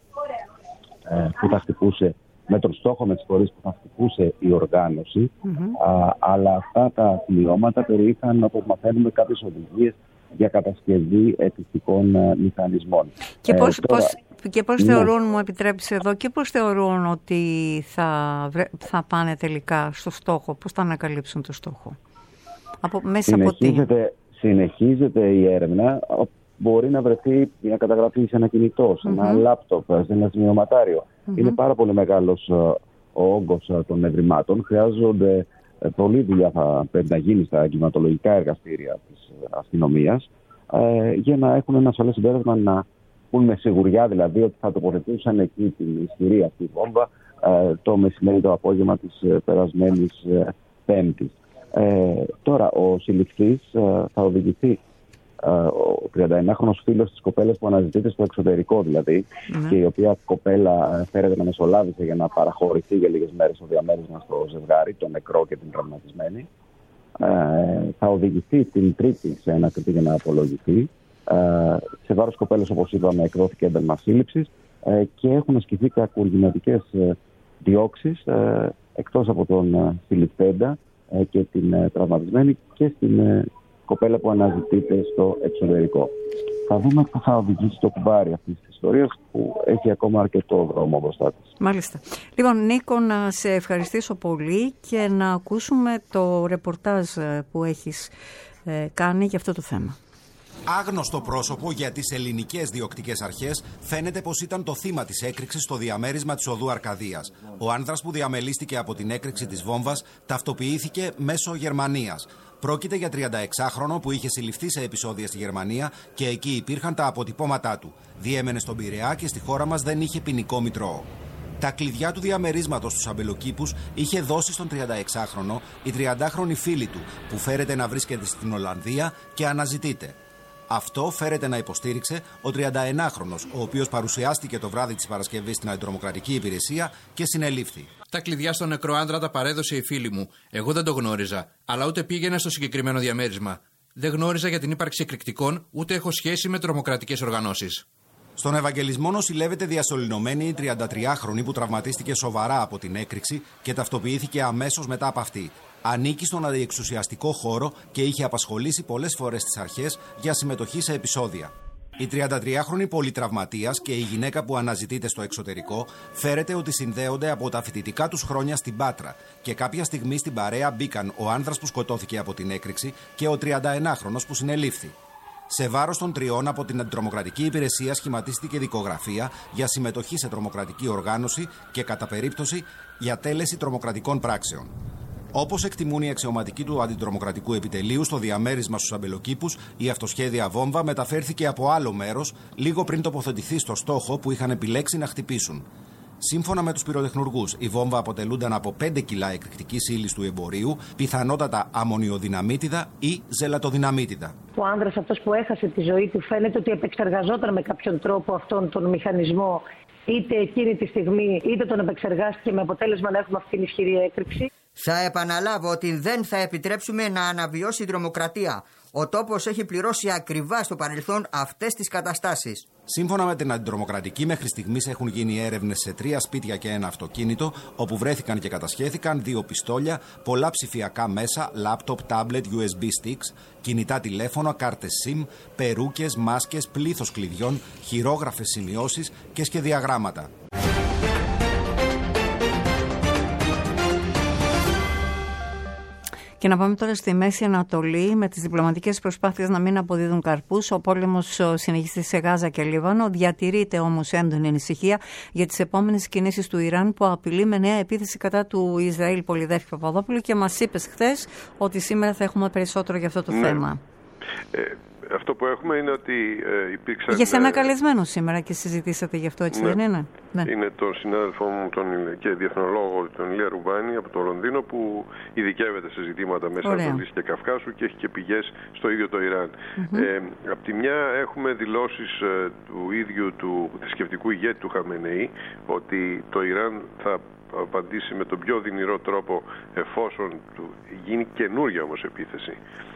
uh, που θα χτυπούσε, με τον στόχο με τις φορές που θα χτυπούσε η οργάνωση, mm-hmm. uh, αλλά αυτά τα σημειώματα περιείχαν, όπως μαθαίνουμε, κάποιες οδηγίες για κατασκευή ετιστικών uh, μηχανισμών. Και πώς, ε, τώρα... πώς, και πώς ναι. θεωρούν, μου επιτρέπεις εδώ, και πώς θεωρούν ότι θα, θα πάνε τελικά στο στόχο, πώς θα ανακαλύψουν το στόχο, από, μέσα από τι. Συνεχίζεται η έρευνα. Μπορεί να βρεθεί μια καταγραφή σε ένα κινητό, σε ένα mm-hmm. λάπτοπ, σε ένα σημειωματάριο. Mm-hmm. Είναι πάρα πολύ μεγάλος ο όγκος των ευρημάτων. Χρειάζονται πολλή δουλειά θα πρέπει να γίνει στα εγκληματολογικά εργαστήρια της αστυνομίας ε, για να έχουν ένα ασφαλές συμπέρασμα, να πούν με σιγουριά δηλαδή ότι θα τοποθετούσαν εκεί την ισχυρή αυτή βόμβα ε, το μεσημέρι, το απόγευμα της ε, περασμένης ε, Πέμπτης. Ε, τώρα, ο συλληφθής ε, θα οδηγηθεί, ε, ο τριανταεννιάχρονος φίλος της κοπέλας που αναζητείται στο εξωτερικό δηλαδή, mm-hmm. και η οποία κοπέλα ε, φέρεται να μεσολάβησε για να παραχωρηθεί για λίγες μέρες στο διαμέρισμα στο ζευγάρι, τον νεκρό και την τραυματισμένη. Ε, θα οδηγηθεί την Τρίτη σε ένα κριτή για να απολογηθεί. Ε, σε βάρος κοπέλας, όπως είπαμε, εκδόθηκε ένταλμα σύλληψης ε, και έχουν ασκηθεί κακουργηματικές ε, διώξεις ε, εκτός από τον ε, συλληφθέντα ε, και την ε, τραυματισμένη και στην ε, κοπέλα που αναζητείται στο εξωτερικό. Θα δούμε που θα οδηγήσει το κουβάρι αυτής της ιστορίας, που έχει ακόμα αρκετό δρόμο μπροστά της. Μάλιστα. Λοιπόν, Νίκο, να σε ευχαριστήσω πολύ και να ακούσουμε το ρεπορτάζ που έχεις ε, κάνει για αυτό το θέμα. Άγνωστο πρόσωπο για τις ελληνικές διοκτικές αρχές, φαίνεται πως ήταν το θύμα της έκρηξης στο διαμέρισμα της οδού Αρκαδίας. Ο άνδρας που διαμελίστηκε από την έκρηξη της βόμβας ταυτοποιήθηκε μέσω Γερμανίας. Πρόκειται για τριανταεξάχρονο που είχε συλληφθεί σε επεισόδια στη Γερμανία και εκεί υπήρχαν τα αποτυπώματά του. Διέμενε στον Πειραιά και στη χώρα μας δεν είχε ποινικό μητρό. Τα κλειδιά του διαμερίσματος στους αμπελοκήπους είχε δώσει στον τριανταεξάχρονο η τριαντάχρονη φίλη του, που φέρεται να βρίσκεται στην Ολλανδία και αναζητείται. Αυτό φέρεται να υποστήριξε ο τριανταεννιάχρονος, ο οποίος παρουσιάστηκε το βράδυ της Παρασκευής στην Αντιτρομοκρατική Υπηρεσία και συνελήφθη. Τα κλειδιά στον νεκρό άντρα τα παρέδωσε η φίλη μου. Εγώ δεν το γνώριζα, αλλά ούτε πήγαινα στο συγκεκριμένο διαμέρισμα. Δεν γνώριζα για την ύπαρξη εκρηκτικών, ούτε έχω σχέση με τρομοκρατικές οργανώσεις. Στον Ευαγγελισμό νοσηλεύεται διασωληνωμένη η τριαντατριάχρονη που τραυματίστηκε σοβαρά από την έκρηξη και ταυτοποιήθηκε αμέσως μετά από αυτή. Ανήκει στον αντιεξουσιαστικό χώρο και είχε απασχολήσει πολλές φορές τις αρχές για συμμετοχή σε επεισόδια. Η τριαντατριάχρονη πολυτραυματίας και η γυναίκα που αναζητείται στο εξωτερικό φέρεται ότι συνδέονται από τα φοιτητικά τους χρόνια στην Πάτρα και κάποια στιγμή στην παρέα μπήκαν ο άνδρας που σκοτώθηκε από την έκρηξη και ο τριανταενάχρονος που συνελήφθη. Σε βάρος των τριών από την Αντιτρομοκρατική Υπηρεσία σχηματίστηκε δικογραφία για συμμετοχή σε τρομοκρατική οργάνωση και κατά περίπτωση για τέλεση τρομοκρατικών πράξεων. Όπως εκτιμούν οι αξιωματικοί του Αντιτρομοκρατικού Επιτελείου, στο διαμέρισμα στους αμπελοκήπους, η αυτοσχέδια βόμβα μεταφέρθηκε από άλλο μέρος λίγο πριν τοποθετηθεί στο στόχο που είχαν επιλέξει να χτυπήσουν. Σύμφωνα με τους πυροτεχνουργούς, η βόμβα αποτελούνταν από πέντε κιλά εκρηκτικής ύλης του εμπορίου, πιθανότατα αμμονιοδυναμίτιδα ή ζελατοδυναμίτιδα. Ο άνδρας αυτός που έχασε τη ζωή του φαίνεται ότι επεξεργαζόταν με κάποιον τρόπο αυτόν τον μηχανισμό, είτε εκείνη τη στιγμή είτε τον επεξεργάστηκε με αποτέλεσμα να έχουμε αυτήν την ισχυρή έκρηξη. Θα επαναλάβω ότι δεν θα επιτρέψουμε να αναβιώσει η τρομοκρατία. Ο τόπος έχει πληρώσει ακριβά στο παρελθόν αυτές τις καταστάσεις. Σύμφωνα με την Αντιτρομοκρατική, μέχρι στιγμής έχουν γίνει έρευνες σε τρία σπίτια και ένα αυτοκίνητο, όπου βρέθηκαν και κατασχέθηκαν δύο πιστόλια, πολλά ψηφιακά μέσα, λάπτοπ, τάμπλετ, γιου ες μπι sticks, κινητά τηλέφωνα, κάρτες SIM, περούκες, μάσκες, πλήθος κλειδιών, χειρόγραφες σημειώσεις και σχεδιαγράμματα. Και να πάμε τώρα στη Μέση Ανατολή, με τις διπλωματικές προσπάθειες να μην αποδίδουν καρπούς. Ο πόλεμος συνεχίζεται σε Γάζα και Λίβανο. Διατηρείται όμως έντονη ανησυχία για τις επόμενες κινήσεις του Ιράν, που απειλεί με νέα επίθεση κατά του Ισραήλ. Πολυδέφη Παπαδόπουλου, και μας είπες χθες ότι σήμερα θα έχουμε περισσότερο για αυτό το ναι. θέμα. Ε, αυτό που έχουμε είναι ότι ε, υπήρξαν... Είχε ένα καλεσμένο σήμερα και συζητήσατε γι' αυτό, έτσι ναι. δεν είναι? Ναι. Είναι τον συνάδελφό μου τον, και διεθνολόγο, τον Ηλία Ρουμπάνη από το Λονδίνο, που ειδικεύεται σε ζητήματα Μέσης Ανατολής και Καυκάσου και έχει και πηγές στο ίδιο το Ιράν. Mm-hmm. Ε, απ' τη μια έχουμε δηλώσεις ε, του ίδιου του θρησκευτικού ηγέτη του Χαμενεή ότι το Ιράν θα απαντήσει με τον πιο δυνηρό τρόπο εφόσον του γίνει καινούργια όμως επίθεση.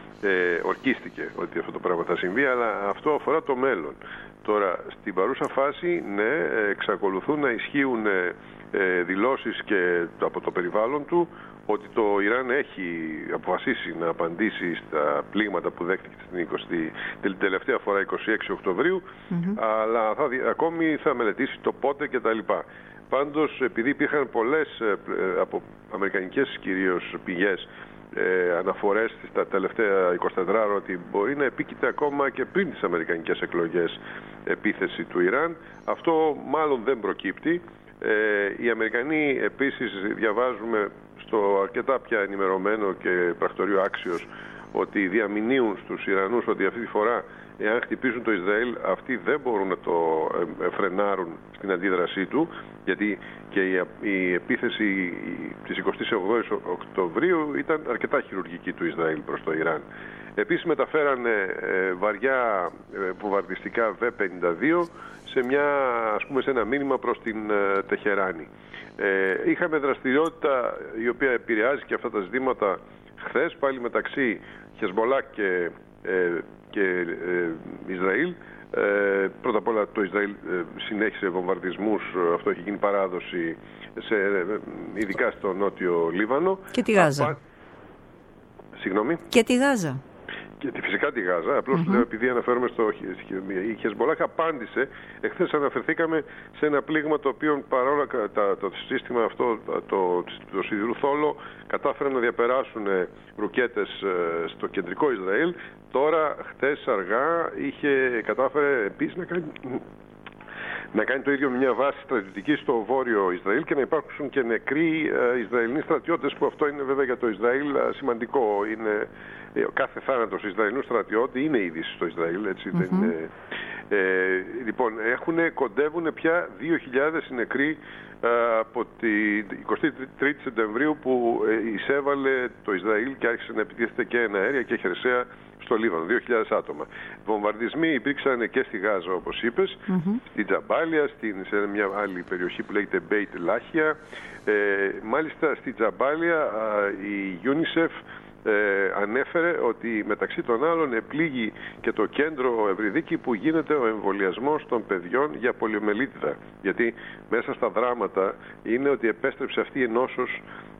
Ε, ορκίστηκε ότι αυτό το πράγμα θα συμβεί, αλλά αυτό αφορά το μέλλον. Τώρα, στην παρούσα φάση, ναι, εξακολουθούν να ισχύουν ε, δηλώσεις και από το περιβάλλον του ότι το Ιράν έχει αποφασίσει να απαντήσει στα πλήγματα που δέχτηκε την, εικοστή, την τελευταία φορά εικοστή έκτη Οκτωβρίου, mm-hmm. αλλά θα, ακόμη θα μελετήσει το πότε κτλ. Πάντως, επειδή υπήρχαν πολλές ε, από αμερικανικές κυρίως πηγές Ε, αναφορές στα τελευταία εικοσιτέσσερις ώρα ότι μπορεί να επίκειται ακόμα και πριν τις αμερικανικές εκλογές επίθεση του Ιράν. Αυτό μάλλον δεν προκύπτει. Ε, οι Αμερικανοί επίσης, διαβάζουμε στο αρκετά πια ενημερωμένο και πρακτορείο Άξιος, ότι διαμηνύουν στους Ιρανούς ότι αυτή τη φορά, εάν χτυπήσουν το Ισραήλ, αυτοί δεν μπορούν να το φρενάρουν στην αντίδρασή του, γιατί και η επίθεση της εικοστής ογδόης Οκτωβρίου ήταν αρκετά χειρουργική του Ισραήλ προς το Ιράν. Επίσης μεταφέρανε βαριά βομβαρδιστικά βι πενήντα δύο σε, μια, ας πούμε, σε ένα μήνυμα προς την Τεχεράνη. Ε, είχαμε δραστηριότητα η οποία επηρεάζει και αυτά τα ζητήματα χθες, πάλι μεταξύ Χεσμολά και, ε, και ε, Ισραήλ. Ε, πρώτα απ' όλα το Ισραήλ ε, συνέχισε βομβαρδισμούς, αυτό έχει γίνει παράδοση, σε, ε, ειδικά στο νότιο Λίβανο. Και τη Γάζα. Απα... Συγγνώμη. Και τη Γάζα. Και φυσικά τη Γάζα, απλώς mm-hmm. λέω επειδή αναφέρομαι στο... Η Χεσμολάχ απάντησε, εχθές αναφερθήκαμε σε ένα πλήγμα το οποίο παρόλα τα, το σύστημα αυτό, το, το, το σιδηρού θόλο, κατάφεραν να διαπεράσουν ρουκέτες στο κεντρικό Ισραήλ. Τώρα, χθες αργά, είχε, κατάφερε επίσης να κάνει... να κάνει το ίδιο με μια βάση στρατιωτική στο βόρειο Ισραήλ και να υπάρξουν και νεκροί ε, Ισραηλινοί στρατιώτες, που αυτό είναι βέβαια για το Ισραήλ ε, σημαντικό. Είναι, ε, κάθε θάνατος Ισραηλινού στρατιώτη είναι είδηση στο Ισραήλ, έτσι mm-hmm. δεν είναι. Ε, λοιπόν, έχουν, κοντεύουν πια δύο χιλιάδες νεκροί ε, από την εικοστή τρίτη Σεπτεμβρίου που ε, εισέβαλε το Ισραήλ και άρχισε να επιτίθεται και εναέρια και χερσαία στο Λίβανο, δύο χιλιάδες άτομα. Βομβαρδισμοί υπήρξαν και στη Γάζα, όπως είπες, mm-hmm. στην Τζαμπάλια, στην, σε μια άλλη περιοχή που λέγεται Μπέιτ Λάχια. Ε, μάλιστα στη Τζαμπάλια η UNICEF ε, ανέφερε ότι μεταξύ των άλλων επλήγει και το κέντρο Ευρυδίκη που γίνεται ο εμβολιασμός των παιδιών για πολιομελίτιδα. Γιατί μέσα στα δράματα είναι ότι επέστρεψε αυτή η νόσος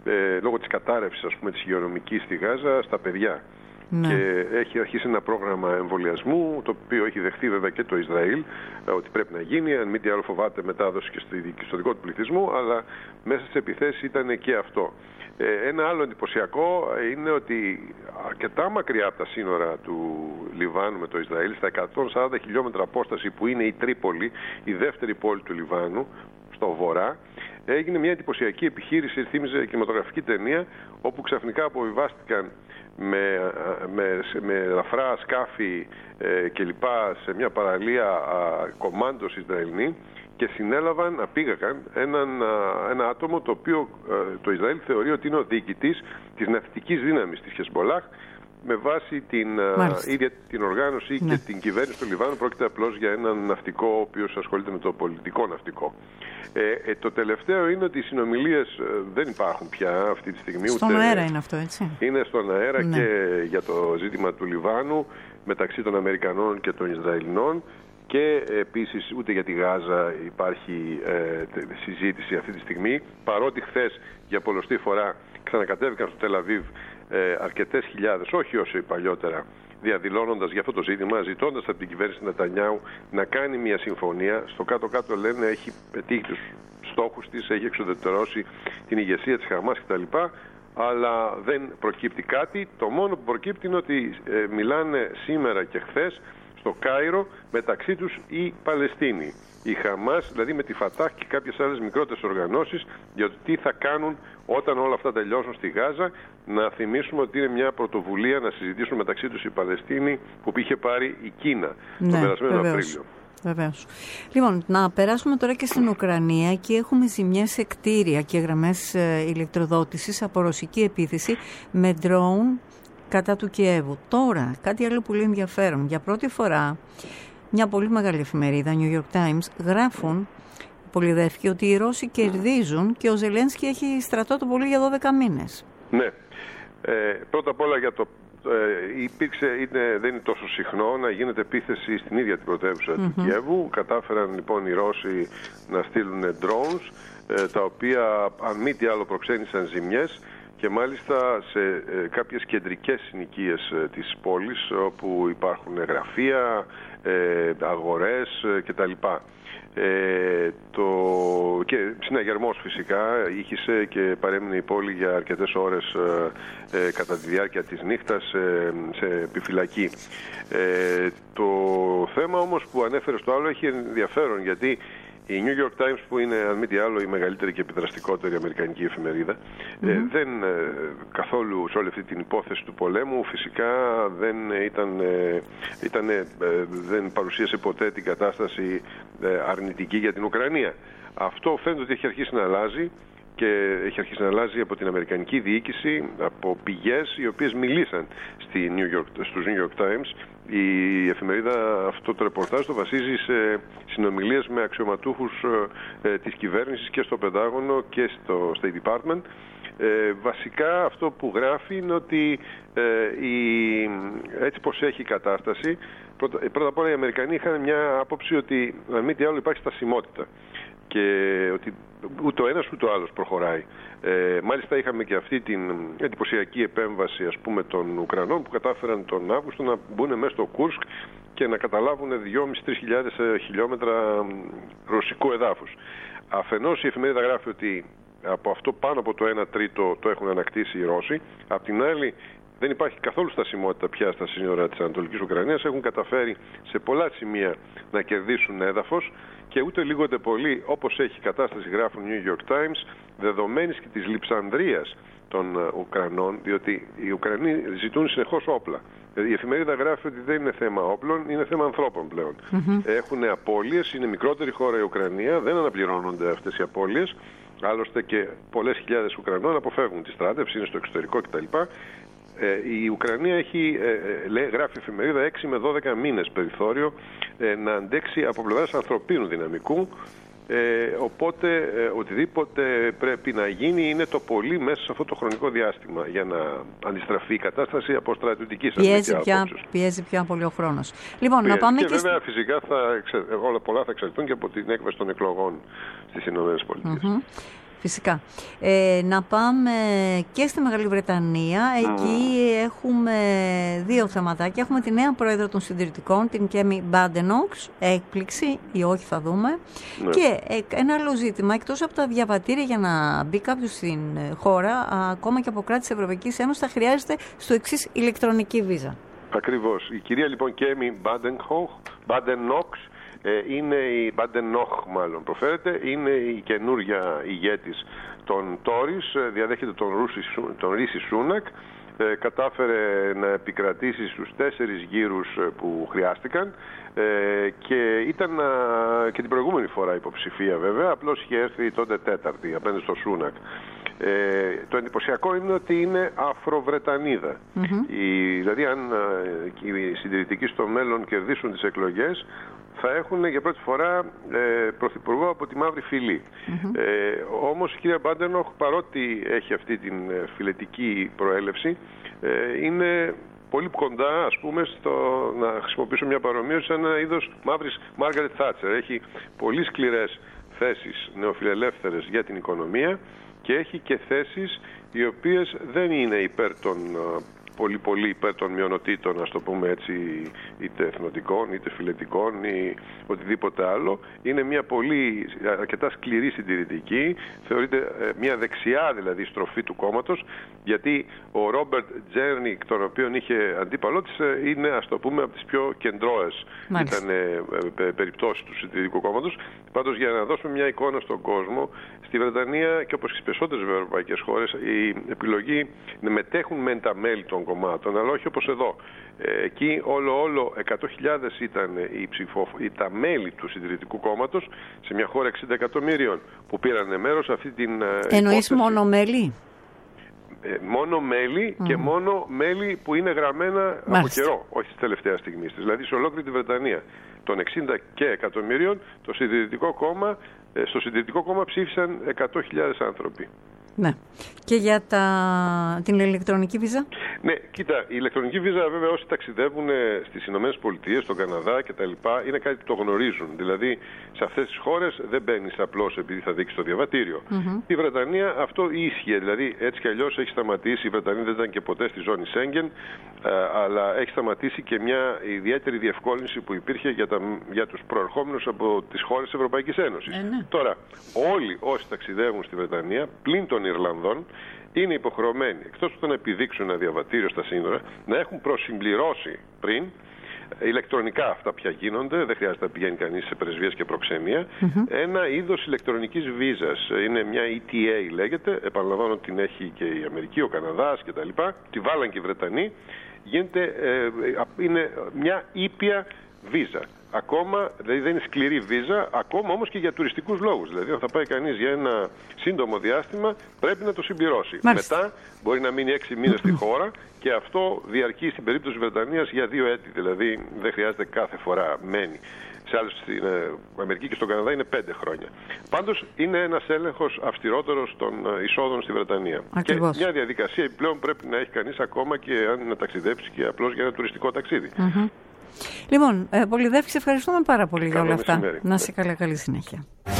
ε, λόγω της κατάρρευσης, ας πούμε, της υγειονομικής στη Γάζα στα παιδιά. Ναι. Και έχει αρχίσει ένα πρόγραμμα εμβολιασμού, το οποίο έχει δεχθεί βέβαια και το Ισραήλ, ότι πρέπει να γίνει. Αν μη τι άλλο, φοβάται μετάδοση και στο δικό του πληθυσμό, αλλά μέσα στις επιθέσεις ήταν και αυτό. Ε, ένα άλλο εντυπωσιακό είναι ότι αρκετά μακριά από τα σύνορα του Λιβάνου με το Ισραήλ, στα εκατόν σαράντα χιλιόμετρα απόσταση που είναι η Τρίπολη, η δεύτερη πόλη του Λιβάνου, στο βορρά, έγινε μια εντυπωσιακή επιχείρηση, θύμιζε κινηματογραφική ταινία, όπου ξαφνικά αποβιβάστηκαν με, με, με ελαφρά σκάφη ε, κλπ. Σε μια παραλία α, κομμάντος Ισραηλινή και συνέλαβαν, απήγαγαν έναν, ένα άτομο το οποίο ε, το Ισραήλ θεωρεί ότι είναι ο διοικητής της ναυτικής δύναμης της Χεσμολάχ, με βάση την ίδια την οργάνωση ναι. και την κυβέρνηση του Λιβάνου. Πρόκειται απλώς για έναν ναυτικό ο οποίος ασχολείται με το πολιτικό ναυτικό. Ε, ε, το τελευταίο είναι ότι οι συνομιλίες ε, δεν υπάρχουν πια αυτή τη στιγμή. Στον ούτε, αέρα είναι αυτό, έτσι. Είναι στον αέρα ναι. και για το ζήτημα του Λιβάνου μεταξύ των Αμερικανών και των Ισραηλινών. Και επίσης ούτε για τη Γάζα υπάρχει ε, συζήτηση αυτή τη στιγμή, παρότι χθες για πολλοστή φορά ξανακατέβηκαν στο Τελαβίβ ε, αρκετές χιλιάδες, όχι όσο παλιότερα, διαδηλώνοντας για αυτό το ζήτημα, ζητώντας από την κυβέρνηση Νετανιάου να κάνει μια συμφωνία. Στο κάτω-κάτω λένε έχει πετύχει τους στόχους της, έχει εξουδετερώσει την ηγεσία της Χαμάς κτλ. Αλλά δεν προκύπτει κάτι. Το μόνο που προκύπτει είναι ότι ε, μιλάνε σήμερα και χθες στο Κάιρο μεταξύ τους οι Παλαιστίνοι. Η Χαμάς, δηλαδή με τη Φατάχ και κάποιες άλλες μικρότερες οργανώσεις, για το τι θα κάνουν όταν όλα αυτά τελειώσουν στη Γάζα. Να θυμίσουμε ότι είναι μια πρωτοβουλία να συζητήσουν μεταξύ τους οι Παλαιστίνοι που είχε πάρει η Κίνα ναι, τον περασμένο βεβαίως. Απρίλιο. Βεβαίως. Λοιπόν, να περάσουμε τώρα και στην Ουκρανία. Εκεί έχουμε ζημιές σε κτίρια και γραμμές ηλεκτροδότησης από ρωσική επίθεση με ντρόουν κατά του Κιέβου. Τώρα, κάτι άλλο πολύ ενδιαφέρον. Για πρώτη φορά, μια πολύ μεγάλη εφημερίδα, New York Times, γράφουν, πολυδεύκει, ότι οι Ρώσοι κερδίζουν και ο Ζελένσκι έχει στρατό του πολύ για δώδεκα μήνες. Ναι. Ε, πρώτα απ' όλα για το ε, υπήρξε, είναι, δεν είναι τόσο συχνό να γίνεται επίθεση στην ίδια την πρωτεύουσα mm-hmm. του Κιέβου. Κατάφεραν λοιπόν οι Ρώσοι να στείλουν drones, ε, τα οποία αν μη τι άλλο προξένησαν ζημιές, και μάλιστα σε ε, κάποιες κεντρικές συνοικίες ε, της πόλης, όπου υπάρχουν γραφεία, ε, αγορές ε, κτλ. Ε, το... και συναγερμός φυσικά ήχησε και παρέμεινε η πόλη για αρκετές ώρες ε, ε, κατά τη διάρκεια της νύχτας ε, σε επιφυλακή. Ε, το θέμα όμως που ανέφερε στο άλλο έχει ενδιαφέρον, γιατί η New York Times, που είναι αν μη τι άλλο η μεγαλύτερη και επιδραστικότερη αμερικανική εφημερίδα, mm-hmm. ε, δεν ε, καθόλου σε όλη αυτή την υπόθεση του πολέμου φυσικά δεν, ήταν, ε, ήταν, ε, δεν παρουσίασε ποτέ την κατάσταση ε, αρνητική για την Ουκρανία. Αυτό φαίνεται ότι έχει αρχίσει να αλλάζει, και έχει αρχίσει να αλλάζει από την αμερικανική διοίκηση, από πηγές οι οποίες μιλήσαν στη New York, στους New York Times. Η εφημερίδα, αυτό το ρεπορτάζ το βασίζει σε συνομιλίες με αξιωματούχους ε, της κυβέρνησης και στο Πεντάγωνο και στο State Department. Ε, βασικά αυτό που γράφει είναι ότι ε, η, έτσι πως έχει η κατάσταση, πρώτα, πρώτα απ' όλα οι Αμερικανοί είχαν μια άποψη ότι αν μη τι άλλο υπάρχει στασιμότητα και ότι ούτε ο ένας ούτε ο άλλος προχωράει. Ε, μάλιστα είχαμε και αυτή την εντυπωσιακή επέμβαση, ας πούμε, των Ουκρανών, που κατάφεραν τον Αύγουστο να μπουν μέσα στο Κούρσκ και να καταλάβουν δυόμισι με τρεις χιλιάδες χιλιόμετρα ρωσικού εδάφους. Αφενός η εφημερίδα γράφει ότι από αυτό πάνω από το ένα τρίτο το έχουν ανακτήσει οι Ρώσοι. Απ' την άλλη δεν υπάρχει καθόλου στασιμότητα πια στα σύνορα της Ανατολικής Ουκρανίας. Έχουν καταφέρει σε πολλά σημεία να κερδίσουν έδαφος, και ούτε λίγο ούτε πολύ, όπως έχει κατάσταση, γράφουν New York Times, δεδομένης και της λειψανδρίας των Ουκρανών, διότι οι Ουκρανοί ζητούν συνεχώς όπλα. Η εφημερίδα γράφει ότι δεν είναι θέμα όπλων, είναι θέμα ανθρώπων πλέον. Mm-hmm. Έχουν απώλειες, είναι μικρότερη χώρα η Ουκρανία, δεν αναπληρώνονται αυτές οι απώλειες. Άλλωστε και πολλές χιλιάδες Ουκρανών αποφεύγουν τη στράτευση, είναι στο εξωτερικό κτλ. Ε, η Ουκρανία έχει, ε, λέει, γράφει η εφημερίδα, έξι με δώδεκα μήνες περιθώριο ε, να αντέξει από πλευράς ανθρωπίνου δυναμικού. Ε, οπότε ε, οτιδήποτε πρέπει να γίνει είναι το πολύ μέσα σε αυτό το χρονικό διάστημα για να αντιστραφεί η κατάσταση από στρατιωτικής πιέζει πια, πιέζει πια πολύ ο χρόνος. Λοιπόν, πιέζει. Να πάμε και, και βέβαια στη... φυσικά θα εξε... όλα πολλά θα εξαρτηθούν και από την έκβαση των εκλογών στις ΗΠΑ. Mm-hmm. Φυσικά. Ε, να πάμε και στη Μεγάλη Βρετανία. Εκεί έχουμε δύο θεματάκια. Έχουμε τη νέα πρόεδρο των συντηρητικών, την Κέμι Μπάντενοξ. Έκπληξη ή όχι, θα δούμε. Ναι. Και ένα άλλο ζήτημα, εκτός από τα διαβατήρια για να μπει κάποιος στην χώρα, ακόμα και από κράτη της Ευρωπαϊκής Ένωσης, θα χρειάζεται στο εξής ηλεκτρονική βίζα. Ακριβώς. Η κυρία λοιπόν Κέμι Μπάντενοξ είναι η Μπάντενοχ μάλλον προφέρεται, είναι η καινούργια ηγέτης των Τόρις, διαδέχεται τον, Ρούσι, τον Ρίση Σούνακ, ε, κατάφερε να επικρατήσει στους τέσσερις γύρους που χρειάστηκαν ε, και ήταν α, και την προηγούμενη φορά υποψηφία βέβαια, απλώς είχε έρθει τότε τέταρτη απέναντι στο Σούνακ. Ε, το εντυπωσιακό είναι ότι είναι Αφροβρετανίδα. Mm-hmm. Η, δηλαδή αν ε, οι συντηρητικοί στο μέλλον κερδίσουν τις εκλογές, θα έχουν για πρώτη φορά ε, πρωθυπουργό από τη μαύρη φυλή. Mm-hmm. Ε, όμως η κυρία Μπάντενοχ, παρότι έχει αυτή την φιλετική προέλευση, ε, είναι πολύ κοντά, ας πούμε, στο, να χρησιμοποιήσω μια παρομοίωση, ένα είδος μαύρης Μάργαρετ Θάτσερ. Έχει πολύ σκληρές θέσεις νεοφιλελεύθερες για την οικονομία και έχει και θέσεις οι οποίες δεν είναι υπέρ των πολύ πολύ υπέρ των μειονοτήτων, ας το πούμε έτσι, είτε εθνοτικών, είτε φιλετικών ή οτιδήποτε άλλο. Είναι μια πολύ αρκετά σκληρή συντηρητική, θεωρείται μια δεξιά δηλαδή στροφή του κόμματος, γιατί ο Ρόμπερτ Τζέρνικ, τον οποίον είχε αντίπαλό της, είναι, ας το πούμε, από τις πιο κεντρώες ήταν ε, περιπτώσεις του συντηρητικού κόμματος. Πάντως, για να δώσουμε μια εικόνα στον κόσμο, στη Βρετανία και όπως και στις περισσότερες ευρωπαϊκές χώρες, η επιλογή είναι μετέχουν μεν τα μέλη των κομμάτων, αλλά όχι όπως εδώ. Ε, εκεί όλο όλο εκατό χιλιάδες ήταν οι ψηφοφόροι, τα μέλη του συντηρητικού κόμματος, σε μια χώρα εξήντα εκατομμύριων που πήραν μέρος σε αυτή την Εννοείς μόνο μέλη? Ε, μόνο μέλη mm. και μόνο μέλη που είναι γραμμένα Μάλιστα. από καιρό, όχι της τελευταίας στιγμής. Δηλαδή σε ολόκληρη τη Βρετανία των εξήντα και εκατομμυρίων, το συντηρητικό κόμμα, στο συντηρητικό κόμμα ψήφισαν εκατό χιλιάδες άνθρωποι. Ναι. Και για τα... την ηλεκτρονική βίζα? Ναι, κοίτα, η ηλεκτρονική βίζα βέβαια όσοι ταξιδεύουν στις Ηνωμένες Πολιτείες, στον Καναδά κτλ. Είναι κάτι που το γνωρίζουν. Δηλαδή σε αυτές τις χώρες δεν μπαίνεις απλώς επειδή θα δείξεις το διαβατήριο. Mm-hmm. Η Βρετανία αυτό ίσχυε. Δηλαδή έτσι κι αλλιώς έχει σταματήσει, η Βρετανία δεν ήταν και ποτέ στη ζώνη Σέγγεν, αλλά έχει σταματήσει και μια ιδιαίτερη διευκόλυνση που υπήρχε για, τα, για τους προερχόμενους από τις χώρες της Ευρωπαϊκής Ένωσης. Ε, ναι. Τώρα, όλοι όσοι ταξιδεύουν στη Βρετανία, πλην των Ιρλανδών, είναι υποχρεωμένοι, εκτός από το να επιδείξουν ένα διαβατήριο στα σύνορα, να έχουν προσυμπληρώσει πριν ηλεκτρονικά αυτά πια γίνονται, δεν χρειάζεται να πηγαίνει κανείς σε πρεσβείες και προξενία, mm-hmm. ένα είδος ηλεκτρονικής βίζας. Είναι μια ι τι έι λέγεται, επαναλαμβάνω την έχει και η Αμερική, ο Καναδάς κτλ. Τη βάλαν και οι Βρετανοί. Γίνεται, ε, είναι μια ήπια βίζα. Ακόμα, δηλαδή δεν είναι σκληρή βίζα, ακόμα όμως και για τουριστικούς λόγους. Δηλαδή, αν θα πάει κανείς για ένα σύντομο διάστημα, πρέπει να το συμπληρώσει. Μάλιστα. Μετά μπορεί να μείνει έξι μήνες στη χώρα και αυτό διαρκεί στην περίπτωση της Βρετανίας για δύο έτη. Δηλαδή, δεν χρειάζεται κάθε φορά μένει. Σε άλλες, στην Αμερική και στον Καναδά είναι πέντε χρόνια. Πάντως, είναι ένας έλεγχος αυστηρότερος των εισόδων στη Βρετανία. Ακριβώς. Και μια διαδικασία επιπλέον πρέπει να έχει κανείς ακόμα και αν να ταξιδέψει και απλώς για ένα τουριστικό ταξίδι. Mm-hmm. Λοιπόν, ε, Πολυδεύκη, σε ευχαριστούμε πάρα πολύ για όλα αυτά. Να είσαι καλά, καλή συνέχεια.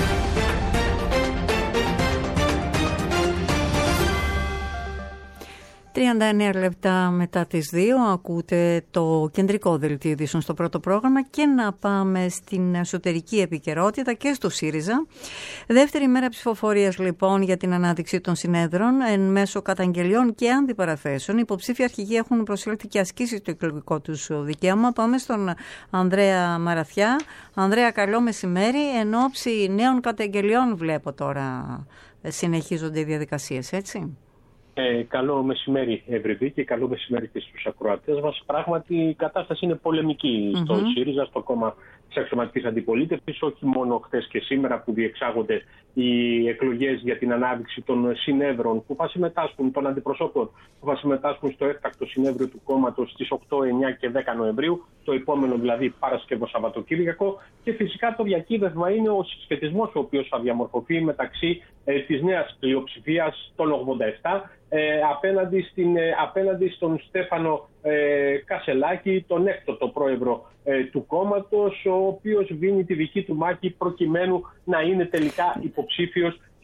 τριάντα εννέα λεπτά μετά τις δύο ακούτε το κεντρικό δελτίο ειδήσεων στο πρώτο πρόγραμμα και να πάμε στην εσωτερική επικαιρότητα και στο ΣΥΡΙΖΑ. Δεύτερη μέρα ψηφοφορίας λοιπόν για την ανάδειξη των συνέδρων εν μέσω καταγγελιών και αντιπαραθέσεων. Οι υποψήφοι αρχηγοί έχουν προσέλθει και ασκήσει το εκλογικό τους δικαίωμα. Πάμε στον Ανδρέα Μαραθιά. Ανδρέα, καλό μεσημέρι. Εν ώψη νέων καταγγελιών βλέπω τώρα συνεχίζονται οι διαδικασίες, έτσι. Ε, καλό μεσημέρι, Ευρυδή, και καλό μεσημέρι και στους ακροατές μας. Πράγματι, η κατάσταση είναι πολεμική mm-hmm. στο ΣΥΡΙΖΑ, στο κόμμα της αξιωματικής αντιπολίτευσης, όχι μόνο χθες και σήμερα που διεξάγονται οι εκλογές για την ανάδειξη των συνέδρων που θα συμμετάσχουν, των αντιπροσώπων που θα συμμετάσχουν στο έκτακτο συνέδριο του κόμματος στις οκτώ, εννιά και δέκα Νοεμβρίου, το επόμενο δηλαδή Παρασκευό Σαββατοκύριακο. Και φυσικά το διακύβευμα είναι ο συσχετισμός ο οποίος θα διαμορφωθεί μεταξύ ε, της νέας πλειοψηφίας των ογδόντα επτά ε, απέναντι, στην, ε, απέναντι στον Στέφανο ε, Κασελάκη, τον έκτοτο πρόεδρο ε, του κόμματος, ο οποίος βίνει τη δική του μάχη προκειμένου να είναι τελικά υποψήφιος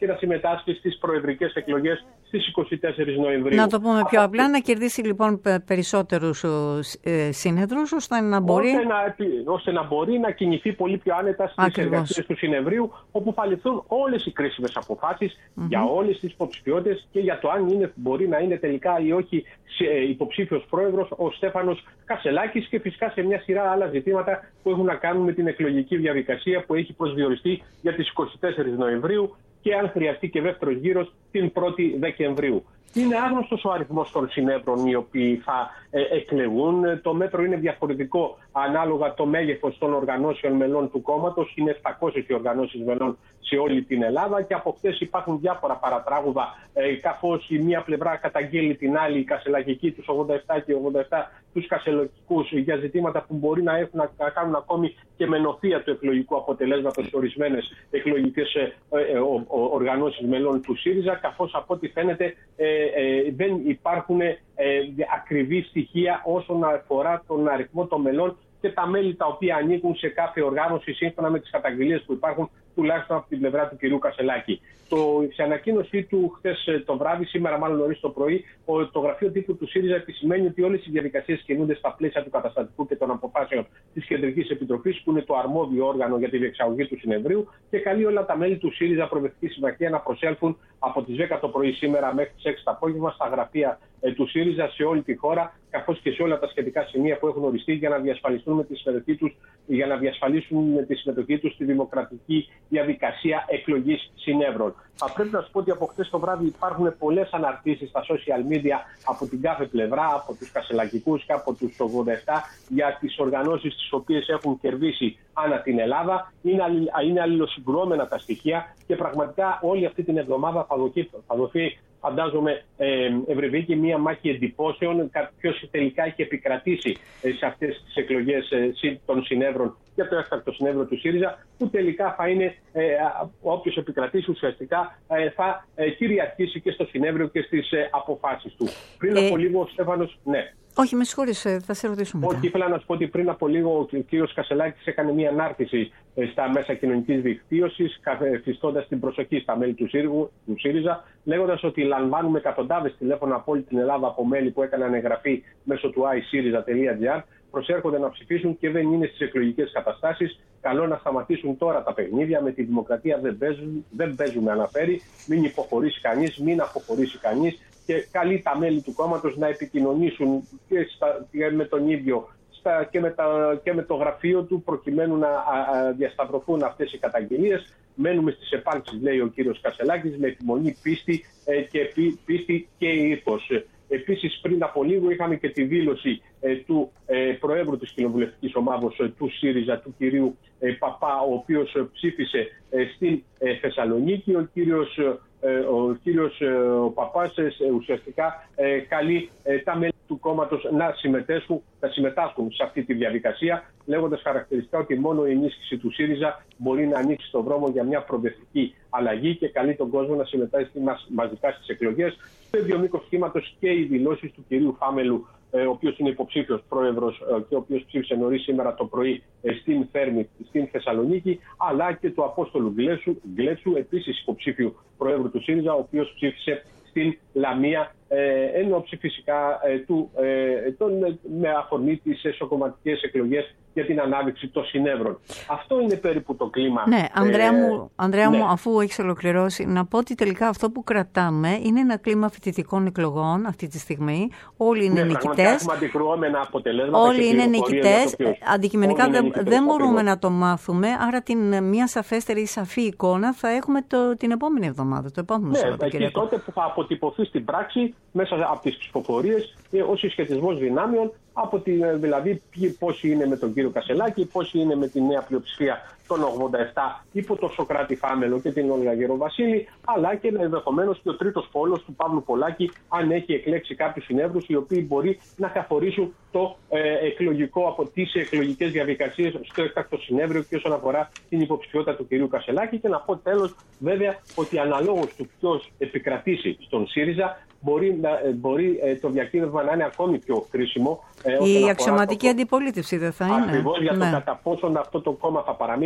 και να συμμετάσχει στις προεδρικές εκλογές στις είκοσι τέσσερις Νοεμβρίου. Να το πούμε πιο απλά, να κερδίσει λοιπόν περισσότερους ε, σύνεδρους, ώστε να μπορεί... Ώστε να, ώστε να μπορεί να κινηθεί πολύ πιο άνετα στις εργασίες του συνεδρίου, όπου θα ληφθούν όλες οι κρίσιμες αποφάσεις mm-hmm. για όλες τις υποψηφιότητες και για το αν είναι, μπορεί να είναι τελικά ή όχι υποψήφιος πρόεδρος ο Στέφανος Κασελάκης, και φυσικά σε μια σειρά άλλα ζητήματα που έχουν να κάνουν με την εκλογική διαδικασία που έχει προσδιοριστεί για τις είκοσι τέσσερις Νοεμβρίου και αν χρειαστεί και δεύτερος γύρος την πρώτη Δεκεμβρίου. Είναι άγνωστος ο αριθμός των συνέδρων οι οποίοι θα ε, εκλεγούν. Το μέτρο είναι διαφορετικό ανάλογα το μέγεθος των οργανώσεων μελών του κόμματος. Είναι επτακόσιες οι οργανώσεις μελών σε όλη την Ελλάδα και από χτες υπάρχουν διάφορα παρατράγουδα, ε, καθώς η μία πλευρά καταγγέλει την άλλη, η κασελακική τους ογδόντα επτά και ογδόντα επτά τους κασελακικούς, για ζητήματα που μπορεί να έχουν να κάνουν ακόμη και με νοθεία του εκλογικού αποτελέσματος σε ορισμένες εκλογικές ε, ε, ε, οργανώσεις μελών του ΣΥΡΙΖΑ, καθώς από ό,τι φαίνεται ε, ε, δεν υπάρχουν ε, ακριβή στοιχεία όσον αφορά τον αριθμό των μελών και τα μέλη τα οποία ανήκουν σε κάθε οργάνωση σύμφωνα με τις καταγγελίες που υπάρχουν, τουλάχιστον από την πλευρά του κυρίου Κασελάκη. Το, σε ανακοίνωσή του χθες το βράδυ, σήμερα μάλλον νωρίς το πρωί, το γραφείο τύπου του ΣΥΡΙΖΑ επισημαίνει ότι όλες οι διαδικασίες κινούνται στα πλαίσια του καταστατικού και των αποφάσεων της Κεντρικής Επιτροπής, που είναι το αρμόδιο όργανο για τη διεξαγωγή του συνεδρίου, και καλεί όλα τα μέλη του ΣΥΡΙΖΑ Προοδευτική Συμμαχία να προσέλθουν από τις δέκα το πρωί σήμερα μέχρι τις έξι το απόγευμα στα γραφεία ε, του ΣΥΡΙΖΑ σε όλη τη χώρα, καθώς και σε όλα τα σχετικά σημεία που έχουν οριστεί για να διασφαλιστούν με τη συμμετοχή τους, για να διασφαλίσουν με τη συμμετοχή τους στη δημοκρατική διαδικασία εκλογής συνέδρων. Θα πρέπει να σου πω ότι από χτες το βράδυ υπάρχουν πολλές αναρτήσεις στα social media από την κάθε πλευρά, από τους κασελακικούς και από τους ογδόντα επτά, για τις οργανώσεις τις οποίες έχουν κερδίσει ανά την Ελλάδα. Είναι, αλλη, είναι αλληλοσυγκρουόμενα τα στοιχεία και πραγματικά όλη αυτή την εβδομάδα θα δοθεί, θα δοθεί φαντάζομαι, ε, Ευρεβίκη, μία μάχη εντυπώσεων, ποιος τελικά έχει επικρατήσει ε, σε αυτές τις εκλογές ε, των συνέδρων για το έκτακτο συνέδριο του ΣΥΡΙΖΑ, που τελικά θα είναι, ε, όποιος επικρατήσει ουσιαστικά ε, θα ε, κυριαρχήσει και στο συνέδριο και στις ε, αποφάσεις του. Πριν ε... από λίγο ο Στέφανος, ναι. Όχι, με συγχωρείς, θα σε ρωτήσω μετά. Όχι, ήθελα να σου πω ότι πριν από λίγο ο κύριος Κασελάκης έκανε μια ανάρτηση στα μέσα κοινωνικής δικτύωσης, καθιστώντας την προσοχή στα μέλη του, ΣΥΡΙΖΑ, του ΣΥΡΙΖΑ, λέγοντας ότι λαμβάνουμε εκατοντάδες τηλέφωνα από όλη την Ελλάδα από μέλη που έκαναν εγγραφή μέσω του άι σύριζα τελεία τζι άρ, προσέρχονται να ψηφίσουν και δεν είναι στις εκλογικές καταστάσεις. Καλό να σταματήσουν τώρα τα παιχνίδια. Με τη δημοκρατία δεν παίζουν, δεν παίζουμε, αναφέρει. Μην υποχωρήσει κανείς, μην αποχωρήσει κανείς. Και καλεί τα μέλη του κόμματος να επικοινωνήσουν και, στα, και με τον ίδιο στα, και, με τα, και με το γραφείο του, προκειμένου να α, α, διασταυρωθούν αυτές οι καταγγελίες. Μένουμε στις επάλξεις, λέει ο κύριος Κασελάκης, με επιμονή, πίστη ε, και, πί, πίστη και ήθος. Επίσης, πριν από λίγο είχαμε και τη δήλωση ε, του ε, Προέδρου της Κοινοβουλευτικής Ομάδος ε, του ΣΥΡΙΖΑ, του κυρίου ε, Παπά, ο οποίος ε, ψήφισε ε, στην ε, Θεσσαλονίκη. Ο κύριος, ε, ο κύριος ε, ο Παπάς ε, ουσιαστικά ε, καλεί ε, τα μέλη του κόμματος να συμμετάσχουν, να συμμετάσχουν σε αυτή τη διαδικασία, λέγοντας χαρακτηριστικά ότι μόνο η ενίσχυση του ΣΥΡΙΖΑ μπορεί να ανοίξει τον δρόμο για μια προοδευτική αλλαγή και καλεί τον κόσμο να συμμετάσχει μαζικά στις εκλογές. Στο ίδιο μήκος κύματος και οι δηλώσεις του κυρίου Φάμελου, ο οποίος είναι υποψήφιος πρόεδρος και ο οποίος ψήφισε νωρίς σήμερα το πρωί στην Θέρμη, στην Θεσσαλονίκη, αλλά και του Απόστολου Γκλέτσου, Γκλέτσου επίσης υποψήφιου πρόεδρου του ΣΥΡΙΖΑ, ο οποίος ψήφισε στην Λαμία, ε, εν ώψη φυσικά ε, του, ε, τον, ε, με αφορμή τις εσωκομματικές εκλογές για την ανάδειξη των συνέδρων. Αυτό είναι περίπου το κλίμα. Ναι, Ανδρέα, ε, μου, Ανδρέα ναι. μου, αφού έχεις ολοκληρώσει, να πω ότι τελικά αυτό που κρατάμε είναι ένα κλίμα φοιτητικών εκλογών αυτή τη στιγμή. Όλοι είναι ναι, νικητές. Έχουμε αντικρουόμενα αποτελέσματα. Όλοι είναι νικητές. Αντικειμενικά δεν, δεν μπορούμε ακριβώς να το μάθουμε. Άρα την, μια σαφέστερη ή σαφή εικόνα θα έχουμε το, την επόμενη εβδομάδα. Το επόμενο ναι, Σαββατοκύριακο. Και τότε που θα αποτυπωθεί στην πράξη μέσα από τις ψηφοφορίες ο συσχετισμός δυνάμεων, από τη, δηλαδή πόσοι είναι με τον κύριο Κασελάκη, πόσοι είναι με τη νέα πλειοψηφία των ογδόντα επτά υπό τον Σωκράτη Φάμελο και την Όλγα Γεροβασίλη, αλλά και ενδεχομένως και ο τρίτος πόλος του Παύλου Πολάκη, αν έχει εκλέξει κάποιους συνέδρους οι οποίοι μπορεί να καθορίσουν το ε, εκλογικό από τις εκλογικές διαδικασίες στο έκτακτο συνέδριο και όσον αφορά την υποψηφιότητα του κυρίου Κασελάκη. Και να πω τέλος, βέβαια, ότι αναλόγως του ποιος επικρατήσει στον ΣΥΡΙΖΑ, μπορεί, να, μπορεί ε, το διακύβευμα να είναι ακόμη πιο κρίσιμο. Ε, η αξιωματική το... αντιπολίτευση δεν θα είναι. Ακριβώς για ναι. το κατά πόσον αυτό το κόμμα θα παραμείνει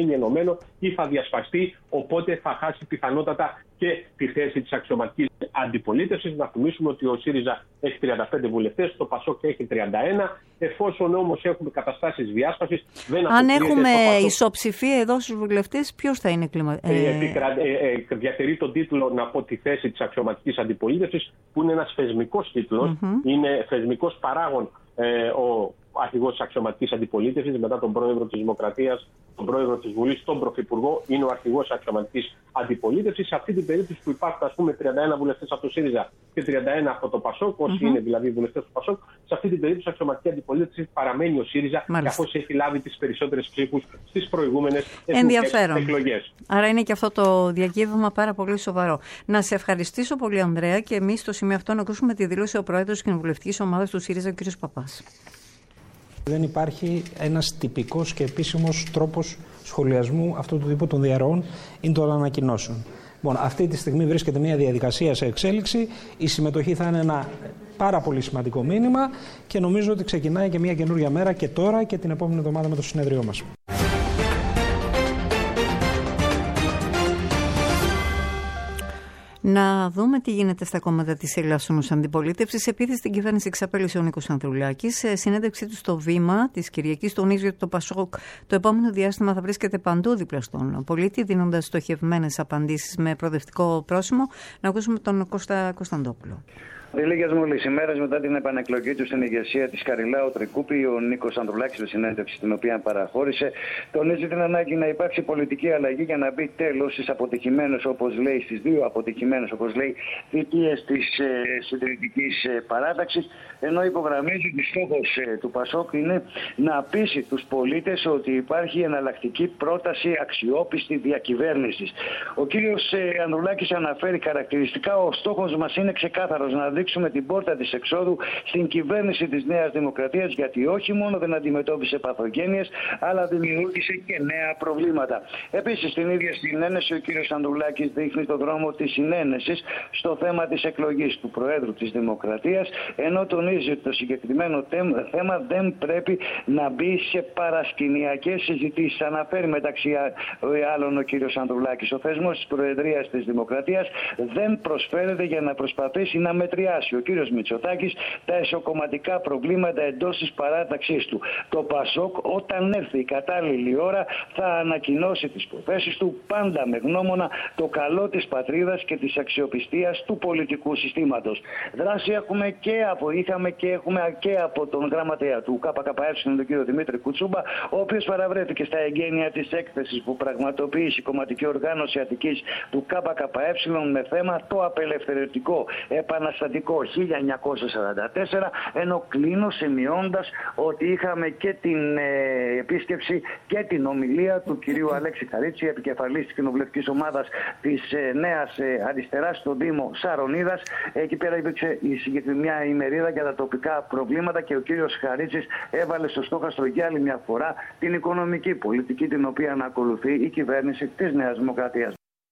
παραμείνει ενωμένο ή θα διασπαστεί, οπότε θα χάσει πιθανότατα και τη θέση της αξιωματικής αντιπολίτευσης. Να θυμίσουμε ότι ο ΣΥΡΙΖΑ έχει τριάντα πέντε βουλευτές, το ΠΑΣΟΚ έχει τριάντα ένα. Εφόσον όμως έχουμε καταστάσεις διάσπασης, δεν αν έχουμε ισοψηφία εδώ στους βουλευτές, ποιος θα είναι κλιμα... ε, ε, ε, ε, διατηρεί τον τίτλο, να πω, τη θέση της αξιωματικής αντιπολίτευσης, που είναι ένας θεσμικός τίτλος, mm-hmm. είναι θεσμικός παράγων ε, ο αρχηγός της αξιωματικής αντιπολίτευσης, μετά τον πρόεδρο της Δημοκρατίας, τον πρόεδρο της Βουλής, τον Πρωθυπουργό, είναι ο αρχηγός της αξιωματικής αντιπολίτευσης. Σε αυτή την περίπτωση που υπάρχουν, ας πούμε, τριάντα ένα βουλευτές από το ΣΥΡΙΖΑ και τριάντα ένα από το ΠΑΣΟΚ, όσοι mm-hmm. είναι δηλαδή βουλευτές του ΠΑΣΟΚ, σε αυτή την περίπτωση η αξιωματική αντιπολίτευση παραμένει ο ΣΥΡΙΖΑ, καθώς έχει λάβει τις περισσότερες ψήφους στις προηγούμενες εκλογές. Άρα είναι και αυτό το διακύβευμα πάρα πολύ σοβαρό. Να σε ευχαριστήσω πολύ, Ανδρέα, και εμείς στο σημείο αυτό να ακούσουμε τη δήλωση ο πρόεδρος της κοινοβουλευτικής ομάδας του ΣΥΡΙΖΑ, ο κ. Παπάς. Δεν υπάρχει ένας τυπικός και επίσημος τρόπος σχολιασμού αυτού του τύπου των διαρροών ή των ανακοινώσεων. Λοιπόν, αυτή τη στιγμή βρίσκεται μια διαδικασία σε εξέλιξη. Η συμμετοχή θα είναι ένα πάρα πολύ σημαντικό μήνυμα και νομίζω ότι ξεκινάει και μια καινούργια μέρα και τώρα και την επόμενη εβδομάδα με το συνέδριό μας. Να δούμε τι γίνεται στα κόμματα της ελεύθερης αντιπολίτευσης. Επειδή στην κυβέρνηση εξαπέλυσε ο Νίκος Ανδρουλάκης, σε συνέντευξή του στο Βήμα της Κυριακής τονίζει ότι το ΠΑΣΟΚ το επόμενο διάστημα θα βρίσκεται παντού δίπλα στον πολίτη, δίνοντας στοχευμένες απαντήσεις με προοδευτικό πρόσημο. Να ακούσουμε τον Κώστα Κωνσταντόπουλο. Λίγες μόλις ημέρες μετά την επανεκλογή του στην ηγεσία της Καριλάου Τρικούπη, ο Νίκος Ανδρουλάκης, στη συνέντευξη την οποία παραχώρησε, τονίζει την ανάγκη να υπάρξει πολιτική αλλαγή για να μπει τέλος στις αποτυχημένες, όπως λέει, στις δύο αποτυχημένες, όπως λέει, θητείες της ε, συντηρητικής ε, παράταξης, ενώ υπογραμμίζει ότι στόχος ε, του ΠΑΣΟΚ είναι να πείσει τους πολίτες ότι υπάρχει εναλλακτική πρόταση αξιόπιστη διακυβέρνησης. Ο κύριος ε, Ανδρουλάκης αναφέρει χαρακτηριστικά: ο στόχος μας είναι ξεκάθαρος, να δείξουμε την πόρτα της εξόδου στην κυβέρνηση της Νέας Δημοκρατίας, γιατί όχι μόνο δεν αντιμετώπισε παθογένειες, αλλά δημιούργησε και νέα προβλήματα. Επίσης, στην ίδια συνένεση, ο κύριος Ανδρουλάκης δείχνει το δρόμο της συνένεσης στο θέμα της εκλογής του Προέδρου της Δημοκρατίας, ενώ τονίζει ότι το συγκεκριμένο θέμα δεν πρέπει να μπει σε παρασκηνιακές συζητήσεις. Αναφέρει μεταξύ άλλων ο κύριος Ανδρουλάκης: ο θεσμός της Προεδρίας της Δημοκρατίας δεν προσφέρεται για να προσπαθήσει να μετριάσει ο κύριος Μητσοτάκης τα εσωκομματικά προβλήματα εντός της παράταξής του. Το ΠΑΣΟΚ, όταν έρθει η κατάλληλη ώρα, θα ανακοινώσει τις προθέσεις του, πάντα με γνώμονα το καλό της πατρίδας και της αξιοπιστίας του πολιτικού συστήματος. Δράση έχουμε και από, είχαμε και έχουμε και από τον γραμματέα του ΚΚΕ, τον κύριο Δημήτρη Κουτσούμπα, ο οποίος παραβρέθηκε στα εγγένεια της έκθεσης που πραγματοποιεί η κομματική οργάνωση Αττικής του ΚΚΕ με θέμα το απελευθερωτικό επαναστατικό χίλια εννιακόσια σαράντα τέσσερα, ενώ κλείνω σημειώντας ότι είχαμε και την ε, επίσκεψη και την ομιλία του κυρίου Αλέξη Χαρίτση, επικεφαλής της κοινοβουλευτικής ομάδας της ε, Νέας ε, Αριστεράς στον Δήμο Σαρονίδας. Εκεί πέρα υπήρξε η συγκεκριμένη μια ημερίδα για τα τοπικά προβλήματα και ο κύριος Χαρίτσης έβαλε στο στόχαστρο για άλλη μια φορά την οικονομική πολιτική την οποία ανακολουθεί η κυβέρνηση της Νέας Δημοκρατίας.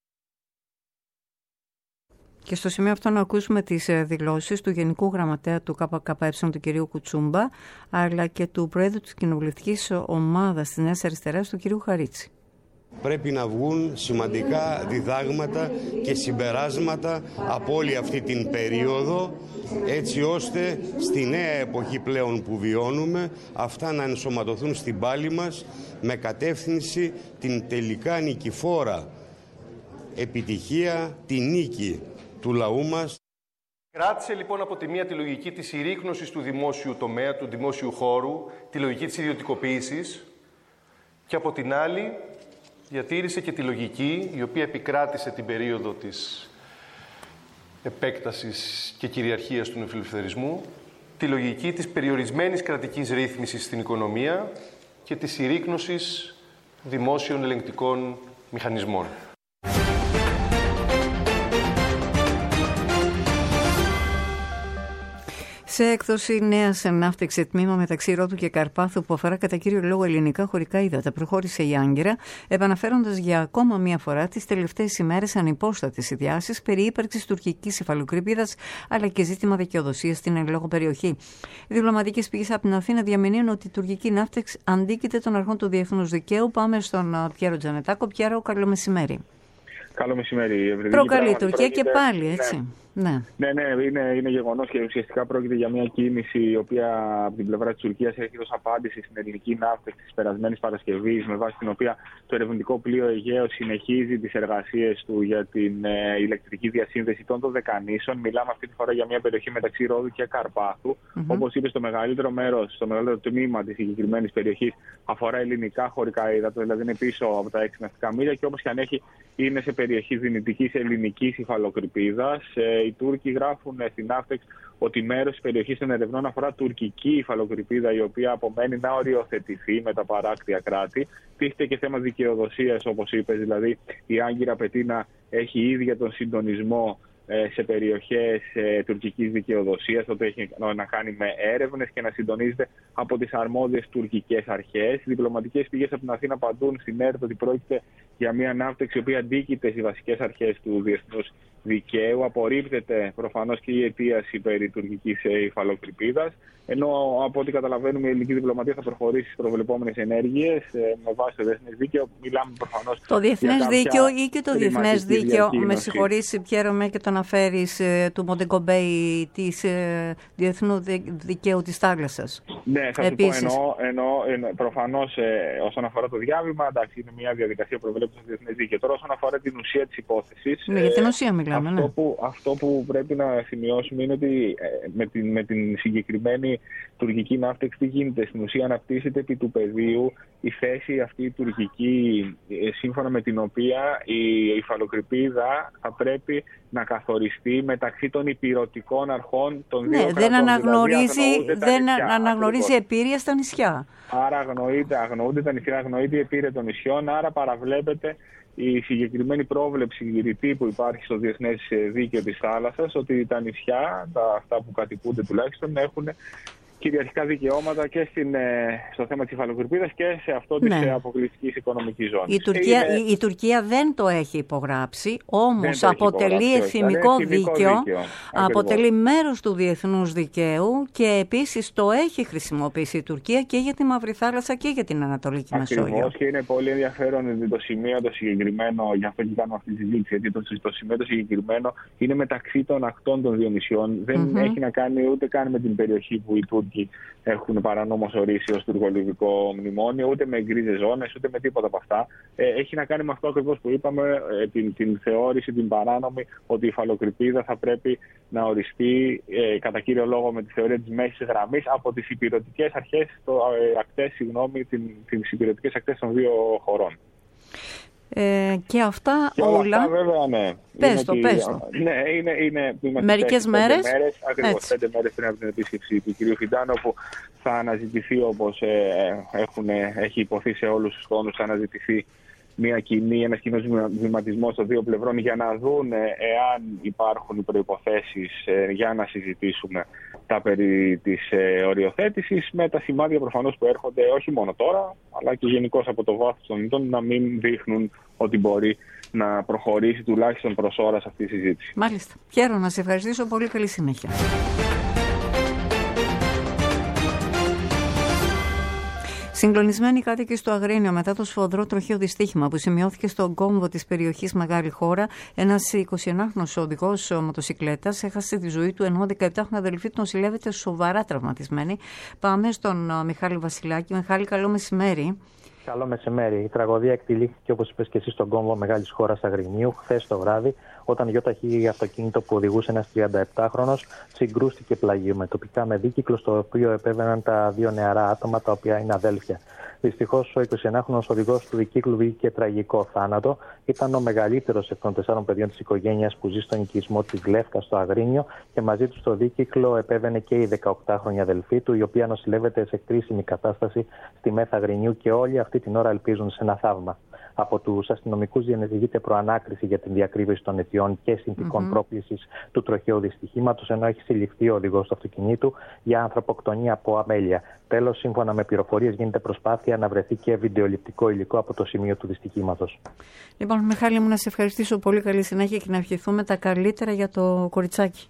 Και στο σημείο αυτό να ακούσουμε τις δηλώσεις του Γενικού Γραμματέα του ΚΚΕ, του κυρίου Κουτσούμπα, αλλά και του Πρόεδρου της Κοινοβουλευτικής Ομάδας της Νέας Αριστεράς, του κυρίου Χαρίτση. Πρέπει να βγουν σημαντικά διδάγματα και συμπεράσματα από όλη αυτή την περίοδο, έτσι ώστε στη νέα εποχή πλέον που βιώνουμε αυτά να ενσωματωθούν στην πάλη μας με κατεύθυνση την τελικά νικηφόρα επιτυχία, τη νίκη του λαού μας. Κράτησε λοιπόν από τη μία τη λογική της συρρίκνωσης του δημόσιου τομέα, του δημόσιου χώρου, τη λογική της ιδιωτικοποίησης, και από την άλλη διατήρησε και τη λογική η οποία επικράτησε την περίοδο της επέκτασης και κυριαρχίας του νεοφιλελευθερισμού, τη λογική της περιορισμένης κρατικής ρύθμισης στην οικονομία και της συρρίκνωσης δημόσιων ελεγκτικών μηχανισμών. Σε έκδοση Νέα Ανάπτυξη, τμήμα μεταξύ Ρόδου και Καρπάθου, που αφορά κατά κύριο λόγο ελληνικά χωρικά ύδατα, προχώρησε η Άγκυρα, επαναφέροντας για ακόμα μία φορά τις τελευταίες ημέρες ανυπόστατες ιδιάσεις περί ύπαρξης τουρκικής υφαλοκρηπίδας, αλλά και ζήτημα δικαιοδοσίας στην εν λόγω περιοχή. Οι διπλωματικές πηγές από την Αθήνα διαμηνύουν ότι η τουρκική ναύτεξ αντίκειται των αρχών του διεθνούς δικαίου. Πάμε στον Πιέρο Τζανετάκο. Πιέρο, καλό μεσημέρι. Καλό μεσημέρι. Προκαλεί η Τουρκία και πάλι, έτσι. Ναι. Ναι, ναι, ναι είναι, είναι γεγονός και ουσιαστικά πρόκειται για μια κίνηση η οποία από την πλευρά της Τουρκίας έχει δώσει απάντηση στην ελληνική ναύτεξ της περασμένης Παρασκευής, με βάση την οποία το ερευνητικό πλοίο Αιγαίο συνεχίζει τις εργασίες του για την ε, ηλεκτρική διασύνδεση των Δωδεκανήσων. Μιλάμε αυτή τη φορά για μια περιοχή μεταξύ Ρόδου και Καρπάθου. Mm-hmm. Όπως είπε, στο μεγαλύτερο μέρος, στο μεγαλύτερο τμήμα της συγκεκριμένης περιοχής αφορά ελληνικά χωρικά ύδατα, δηλαδή είναι πίσω από τα έξι ναυτικά μίλια και όπως και αν έχει, είναι σε περιοχή δυνητικής ελληνικής υφαλοκρηπίδας. Οι Τούρκοι γράφουν στην ναύτεξ ότι μέρος της περιοχής των ερευνών αφορά τουρκική υφαλοκρηπίδα, η οποία απομένει να οριοθετηθεί με τα παράκτια κράτη. Τίθεται και θέμα δικαιοδοσίας, όπως είπες, δηλαδή η Άγκυρα απαιτεί να έχει ίδια τον συντονισμό σε περιοχές τουρκικής δικαιοδοσίας, το έχει να κάνει με έρευνες και να συντονίζεται από τις αρμόδιες τουρκικές αρχές. Οι διπλωματικές πηγές από την Αθήνα απαντούν στην ΕΡΤ ότι πρόκειται για μια ανάπτυξη η οποία αντίκειται στις βασικές αρχές του διεθνούς δικαίου. Απορρίπτεται προφανώς και η αιτίαση περί τουρκικής υφαλοκρηπίδας. Ενώ από ό,τι καταλαβαίνουμε η ελληνική διπλωματία θα προχωρήσει στις προβλεπόμενες ενέργειες με βάση το διεθνές δίκαιο. Μιλάμε προφανώς. Το διεθνές δίκαιο ή και το διεθνές δίκαιο, με συγχωρείς Πιέρο με και το αναφέρεις του Μοντεγκομπέη της ε, διεθνού δικαίου της θάλασσας. Ναι, θα σου πω, εννοώ, εννοώ, εννοώ προφανώς ε, όσον αφορά το διάβημα, εντάξει, είναι μια διαδικασία που προβλέπεται στο διεθνές δίκαιο. Τώρα όσον αφορά την ουσία της υπόθεσης. Ναι, για την ουσία μιλάμε, αυτό, ναι. που, αυτό που πρέπει να σημειώσουμε είναι ότι ε, με, την, με την συγκεκριμένη τουρκική ναύτεξ τι γίνεται. Στην ουσία αναπτύσσεται επί του πεδίου η θέση αυτή η τουρκική, ε, σύμφωνα με την οποία η υφαλοκρηπίδα θα πρέπει να καθοριστεί μεταξύ των υπηρωτικών αρχών των δύο ναι, κρατών. Δεν αναγνωρίζει, δηλαδή, δεν νησιά, αναγνωρίζει επίρρεια στα νησιά. Άρα αγνοείται, αγνοούνται τα νησιά, αγνοείται η επίρρεια των νησιών, άρα παραβλέπεται η συγκεκριμένη πρόβλεψη ρητή που υπάρχει στο διεθνές δίκαιο της θάλασσας, ότι τα νησιά, τα, αυτά που κατοικούνται τουλάχιστον, έχουν κυριαρχικά δικαιώματα και στην, στο θέμα της υφαλοκρηπίδας και σε αυτό της ναι. αποκλειστικής οικονομικής ζώνης. Η Τουρκία, είναι... η, η Τουρκία δεν το έχει υπογράψει, όμως αποτελεί εθνικό δίκαιο, δίκαιο, αποτελεί μέρος του διεθνούς δικαίου και επίσης το έχει χρησιμοποιήσει η Τουρκία και για τη Μαύρη Θάλασσα και για την Ανατολική Μεσόγειο. Ακριβώς, και είναι πολύ ενδιαφέρον το σημείο το συγκεκριμένο, γι' αυτό και κάνουμε αυτή τη συζήτηση, γιατί το, το σημείο το συγκεκριμένο είναι μεταξύ των ακτών των δύο νησιών. Δεν mm-hmm. έχει να κάνει ούτε καν με την περιοχή που οι Τούρκοι έχουν παρανόμως ορίσει ως τουρκολιβικό μνημόνιο, ούτε με γκρίζες ζώνες, ούτε με τίποτα από αυτά. Ε, έχει να κάνει με αυτό ακριβώς που είπαμε, ε, την, την θεώρηση, την παράνομη, ότι η υφαλοκρηπίδα θα πρέπει να οριστεί ε, κατά κύριο λόγο με τη θεωρία της μέσης γραμμής από τις υπηρωτικές αρχές, το, ε, ακτές, συγγνώμη, την, τις υπηρωτικές ακτές των δύο χωρών. Ε, και αυτά και όλα. όλα αυτά, βέβαια, ναι. Πες το, πες το. Ναι, είναι, είναι, μερικές μέρες. μέρες ακριβώς, πέντε μέρες πριν από την επίσκεψη του κ. Φιντάνο, όπου θα αναζητηθεί, όπως ε, έχουν, έχει υποθεί σε όλους τους τόνους, θα αναζητηθεί μια κοινή, ένας κοινός βηματισμός των δύο πλευρών για να δουν εάν υπάρχουν οι προϋποθέσεις ε, για να συζητήσουμε τα περί της ε, οριοθέτησης, με τα σημάδια προφανώς που έρχονται όχι μόνο τώρα, αλλά και γενικώς από το βάθος των ετών να μην δείχνουν ότι μπορεί να προχωρήσει τουλάχιστον προς ώρα σε αυτή τη συζήτηση. Μάλιστα. Πιέρο, να σε ευχαριστήσω πολύ. Καλή συνέχεια. Συγκλονισμένοι κάτοικοι στο Αγρίνιο μετά το σφοδρό τροχαίο δυστύχημα που σημειώθηκε στον κόμβο της περιοχής Μεγάλη Χώρα, ένας εικοσιενάχρονος οδηγός μοτοσικλέτας έχασε τη ζωή του, ενώ ο δεκαεπτάχρονος αδελφή του νοσηλεύεται σοβαρά τραυματισμένη. Πάμε στον Μιχάλη Βασιλάκη. Μιχάλη, καλό μεσημέρι. Καλό μεσημέρι. Η τραγωδία εκτελήθηκε, όπως είπες και εσύ, στον κόμβο Μεγάλης Χώρας Αγρινίου χθες το βράδυ, όταν γιοταχή αυτοκίνητο που οδηγούσε ένας τριανταεπτάχρονος συγκρούστηκε πλαγιομετωπικά με δίκυκλο, στο οποίο επέβαιναν τα δύο νεαρά άτομα, τα οποία είναι αδέλφια. Δυστυχώς, ο εικοσιενάχρονος οδηγός του δικύκλου βγήκε τραγικό θάνατο. Ήταν ο μεγαλύτερος εκ των τεσσάρων παιδιών της οικογένειας που ζει στον οικισμό της Λεύκα στο Αγρίνιο, και μαζί του στο δίκυκλο επέβαινε και η δεκαοκτάχρονη αδελφή του, η οποία νοσηλεύεται σε κρίσιμη κατάσταση στη Μέθα Αγρινίου, και όλοι αυτή την ώρα ελπίζουν σε ένα θαύμα. Από τους αστυνομικούς διενεργείται προανάκριση για την διακρύβευση των αιτιών και συνθηκών mm-hmm. πρόκλησης του τροχαίου δυστυχήματος, ενώ έχει συλληφθεί ο οδηγός του αυτοκινήτου για ανθρωποκτονία από αμέλεια. Τέλος, σύμφωνα με πληροφορίες, γίνεται προσπάθεια να βρεθεί και βιντεοληπτικό υλικό από το σημείο του δυστυχήματος. Λοιπόν, Μιχάλη μου, να σε ευχαριστήσω πολύ. Καλή συνέχεια και να ευχηθούμε τα καλύτερα για το κοριτσάκι.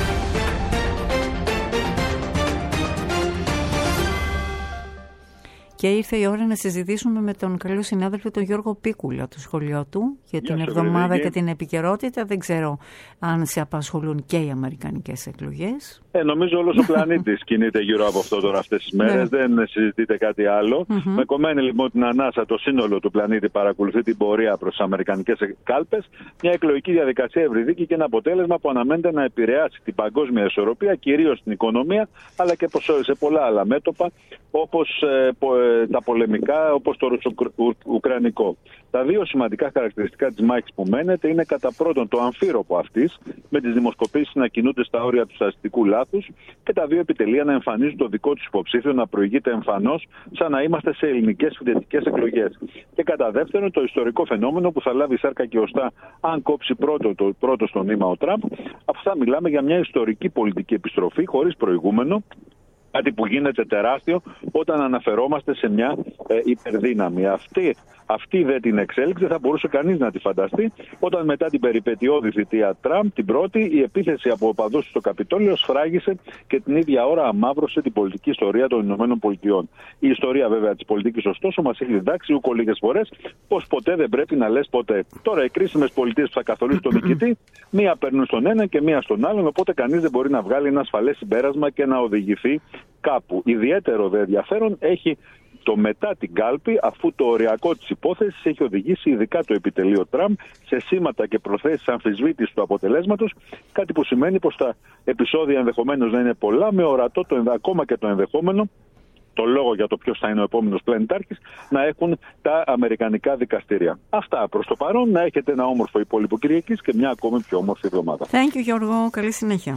Και ήρθε η ώρα να συζητήσουμε με τον καλό συνάδελφο τον Γιώργο Πίκουλα, το σχολείο του, για την εβδομάδα και την επικαιρότητα. Δεν ξέρω αν σε απασχολούν και οι αμερικανικές εκλογές. Ε, νομίζω όλος ο πλανήτης κινείται γύρω από αυτό τώρα αυτές τις μέρες. Δεν συζητείται κάτι άλλο. Mm-hmm. Με κομμένη λοιπόν την ανάσα, το σύνολο του πλανήτη παρακολουθεί την πορεία προς τις αμερικανικές κάλπες. Μια εκλογική διαδικασία ευρυδίκη και ένα αποτέλεσμα που αναμένεται να επηρεάσει την παγκόσμια ισορροπία, κυρίως στην οικονομία, αλλά και σε πολλά άλλα μέτωπα, όπως ε, τα πολεμικά, όπως το ρωσο-ουκρανικό. Τα δύο σημαντικά χαρακτηριστικά της μάχης που μένεται είναι κατά πρώτον το αμφίροπο αυτής, με τις δημοσκοπήσεις να κινούνται στα όρια του στατιστικού λάθους και τα δύο επιτελεία να εμφανίζουν το δικό τους υποψήφιο να προηγείται εμφανώς, σαν να είμαστε σε ελληνικές φοιτητικές εκλογές. Και κατά δεύτερον, το ιστορικό φαινόμενο που θα λάβει σάρκα και οστά αν κόψει πρώτο, το, πρώτο στο νήμα ο Τραμπ. Αυτά μιλάμε για μια ιστορική πολιτική επιστροφή χωρίς προηγούμενο. Κάτι που γίνεται τεράστιο όταν αναφερόμαστε σε μια ε, υπερδύναμη. Αυτή, αυτή δε την εξέλιξη δεν θα μπορούσε κανείς να τη φανταστεί όταν μετά την περιπετειώδη θητεία Τραμπ, την πρώτη, η επίθεση από οπαδούς στο Καπιτόλιο σφράγισε και την ίδια ώρα αμαύρωσε την πολιτική ιστορία των Ηνωμένων Πολιτειών. Η ιστορία βέβαια της πολιτικής ωστόσο μας έχει διδάξει ούκο λίγες φορές πως ποτέ δεν πρέπει να λες ποτέ. Τώρα οι κρίσιμες πολιτείες που θα καθορίσουν τον νικητή, μία παίρνουν στον ένα και μία στον άλλον, οπότε κανείς δεν μπορεί να βγάλει ένα ασφαλές συμπέρασμα και να οδηγηθεί κάπου. Ιδιαίτερο δε ενδιαφέρον έχει το μετά την κάλπη, αφού το οριακό της υπόθεσης έχει οδηγήσει ειδικά το επιτελείο Τραμπ σε σήματα και προθέσεις αμφισβήτησης του αποτελέσματος, κάτι που σημαίνει πως τα επεισόδια ενδεχομένως να είναι πολλά, με ορατό το, ακόμα και το ενδεχόμενο, το λόγο για το ποιος θα είναι ο επόμενος πλανητάρχης, να έχουν τα αμερικανικά δικαστήρια. Αυτά προς το παρόν. Να έχετε ένα όμορφο υπόλοιπο Κυριακής και μια ακόμη πιο όμορφη εβδομάδα. Thank you, Γιώργο. Καλή συνέχεια.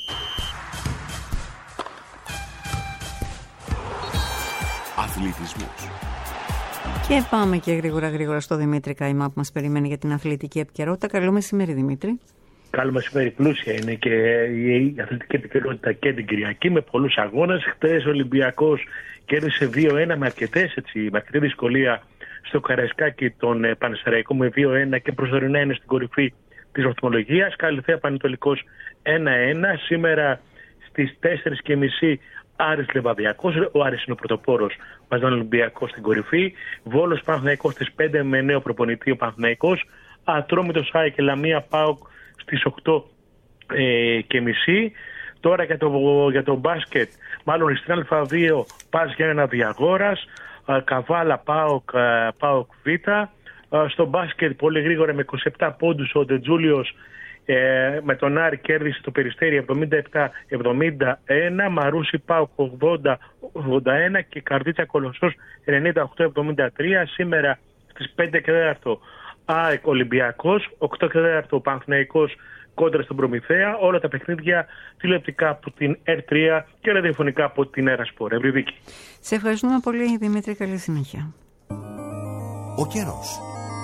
Αθλητισμός. Και πάμε και γρήγορα γρήγορα στο Δημήτρη Καϊμά που μας περιμένει για την αθλητική επικαιρότητα. Καλό μεσημέρι, Δημήτρη. Καλό μεσημέρι, πλούσια είναι και η αθλητική επικαιρότητα και την Κυριακή με πολλούς αγώνες. Χτες ο Ολυμπιακός κέρδισε δύο ένα με, αρκετές, έτσι, με αρκετή δυσκολία στο Καραϊσκάκι τον ε, Πανσεραϊκό με δύο ένα και προσωρινά είναι στην κορυφή της βαθμολογίας. Καλυθέα Πανετολικός ένα ένα. Σήμερα στις τέσσερις και μισή Άρης Λεβαδιακός, ο Άρης είναι ο πρωτοπόρος μαζί με τον Ολυμπιακό στην κορυφή. Βόλος Παναθηναϊκός στις πέντε με νέο προπονητή ο Παναθηναϊκός. Ατρόμητος ΑΕΚ και Λαμία ΠΑΟΚ στις οκτώ και μισή. Τώρα για το, για το μπάσκετ, μάλλον στην Α2 Πας Γιάννενα Διαγόρας, Καβάλα ΠΑΟΚ, ΠΑΟΚ Β. Στο μπάσκετ πολύ γρήγορα με είκοσι επτά πόντους ο Ντετζούλιος Ε, με τον Άρη κέρδισε το Περιστέρι εβδομήντα επτά εβδομήντα ένα, Μαρούσι ΠΑΟΚ ογδόντα ογδόντα ένα και Καρδίτσα Κολοσσός ενενήντα οκτώ εβδομήντα τρία. Σήμερα στις πέντε και τέσσερα ΑΕΚ Ολυμπιακός, οκτώ και τέσσερα Παναθηναϊκός κόντρα στον Προμηθέα. Όλα τα παιχνίδια τηλεοπτικά από την Ερ τρία και ραδιοφωνικά από την Ερασπορ. Ευρυδίκη. Σε ευχαριστούμε πολύ, Δημήτρη. Καλή συνέχεια. Ο καιρός.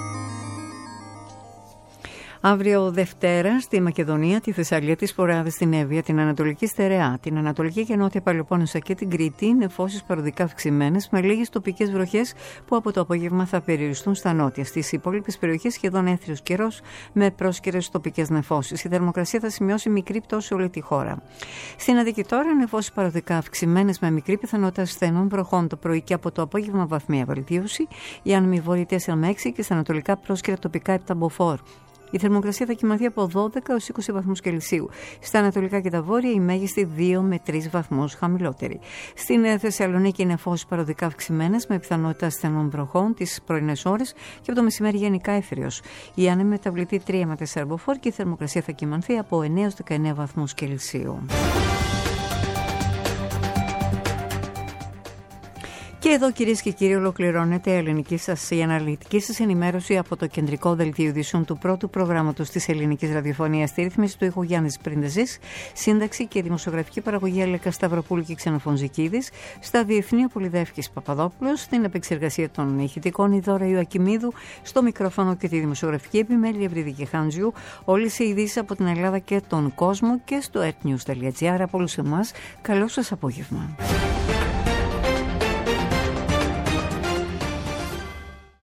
Αύριο Δευτέρα στη Μακεδονία, τη Θεσσαλία, τις Ποράδες, την Εύβοια, την Ανατολική Στερεά, την Ανατολική και Νότια Πελοπόννησο και την Κρήτη, νεφώσεις παροδικά αυξημένες με λίγες τοπικές βροχές που από το απόγευμα θα περιοριστούν στα νότια. Στις υπόλοιπες περιοχές σχεδόν έθριος καιρός με πρόσκαιρες τοπικές νεφώσεις. Η θερμοκρασία θα σημειώσει μικρή πτώση όλη τη χώρα. Στην Αττική τώρα, νεφώσεις παροδικά αυξημένες με μικρή πιθανότητα ασθενών βροχών το πρωί και από το απόγευμα βαθμία βελτίωση. Η άνεμη βόρεια τέσσερα με έξι και στα ανατολικά πρόσκαιρα τοπικά επτά μποφόρ. Η θερμοκρασία θα κοιμαθεί από δώδεκα έως είκοσι βαθμούς Κελσίου. Στα ανατολικά και τα βόρεια η μέγιστη δύο με τρεις βαθμούς χαμηλότερη. Στην Θεσσαλονίκη οι νεφώσεις παροδικά αυξημένες με πιθανότητα ασθενών βροχών τις πρωινές ώρες και από το μεσημέρι γενικά έθριος. Η άνεμη μεταβλητή τρία με τέσσερα μποφόρ και η θερμοκρασία θα κοιμανθεί από εννέα έως δεκαεννέα βαθμούς Κελσίου. Και Και εδώ, κυρίες και κύριοι, ολοκληρώνεται η ελληνική σας, η αναλυτική σας ενημέρωση από το κεντρικό δελτίο ειδήσεων του πρώτου προγράμματος της ελληνικής ραδιοφωνίας. Στη ρύθμιση του ήχου Γιάννης Πρίντεζης, σύνταξη και δημοσιογραφική παραγωγή Αλέκα Σταυροπούλου και Ξενοφών Ζικίδης, στα διεθνή Πολυδεύκης Παπαδόπουλος, στην επεξεργασία των ηχητικών η Δώρα Ιωακιμίδου, στο μικρόφωνο και τη δημοσιογραφική επιμέλεια Ευρυδίκη Χάντζιου, όλες οι ειδήσεις από την Ελλάδα και τον κόσμο και στο etnews τελεία gr. Από όλους εμάς, καλό σας απόγευμα.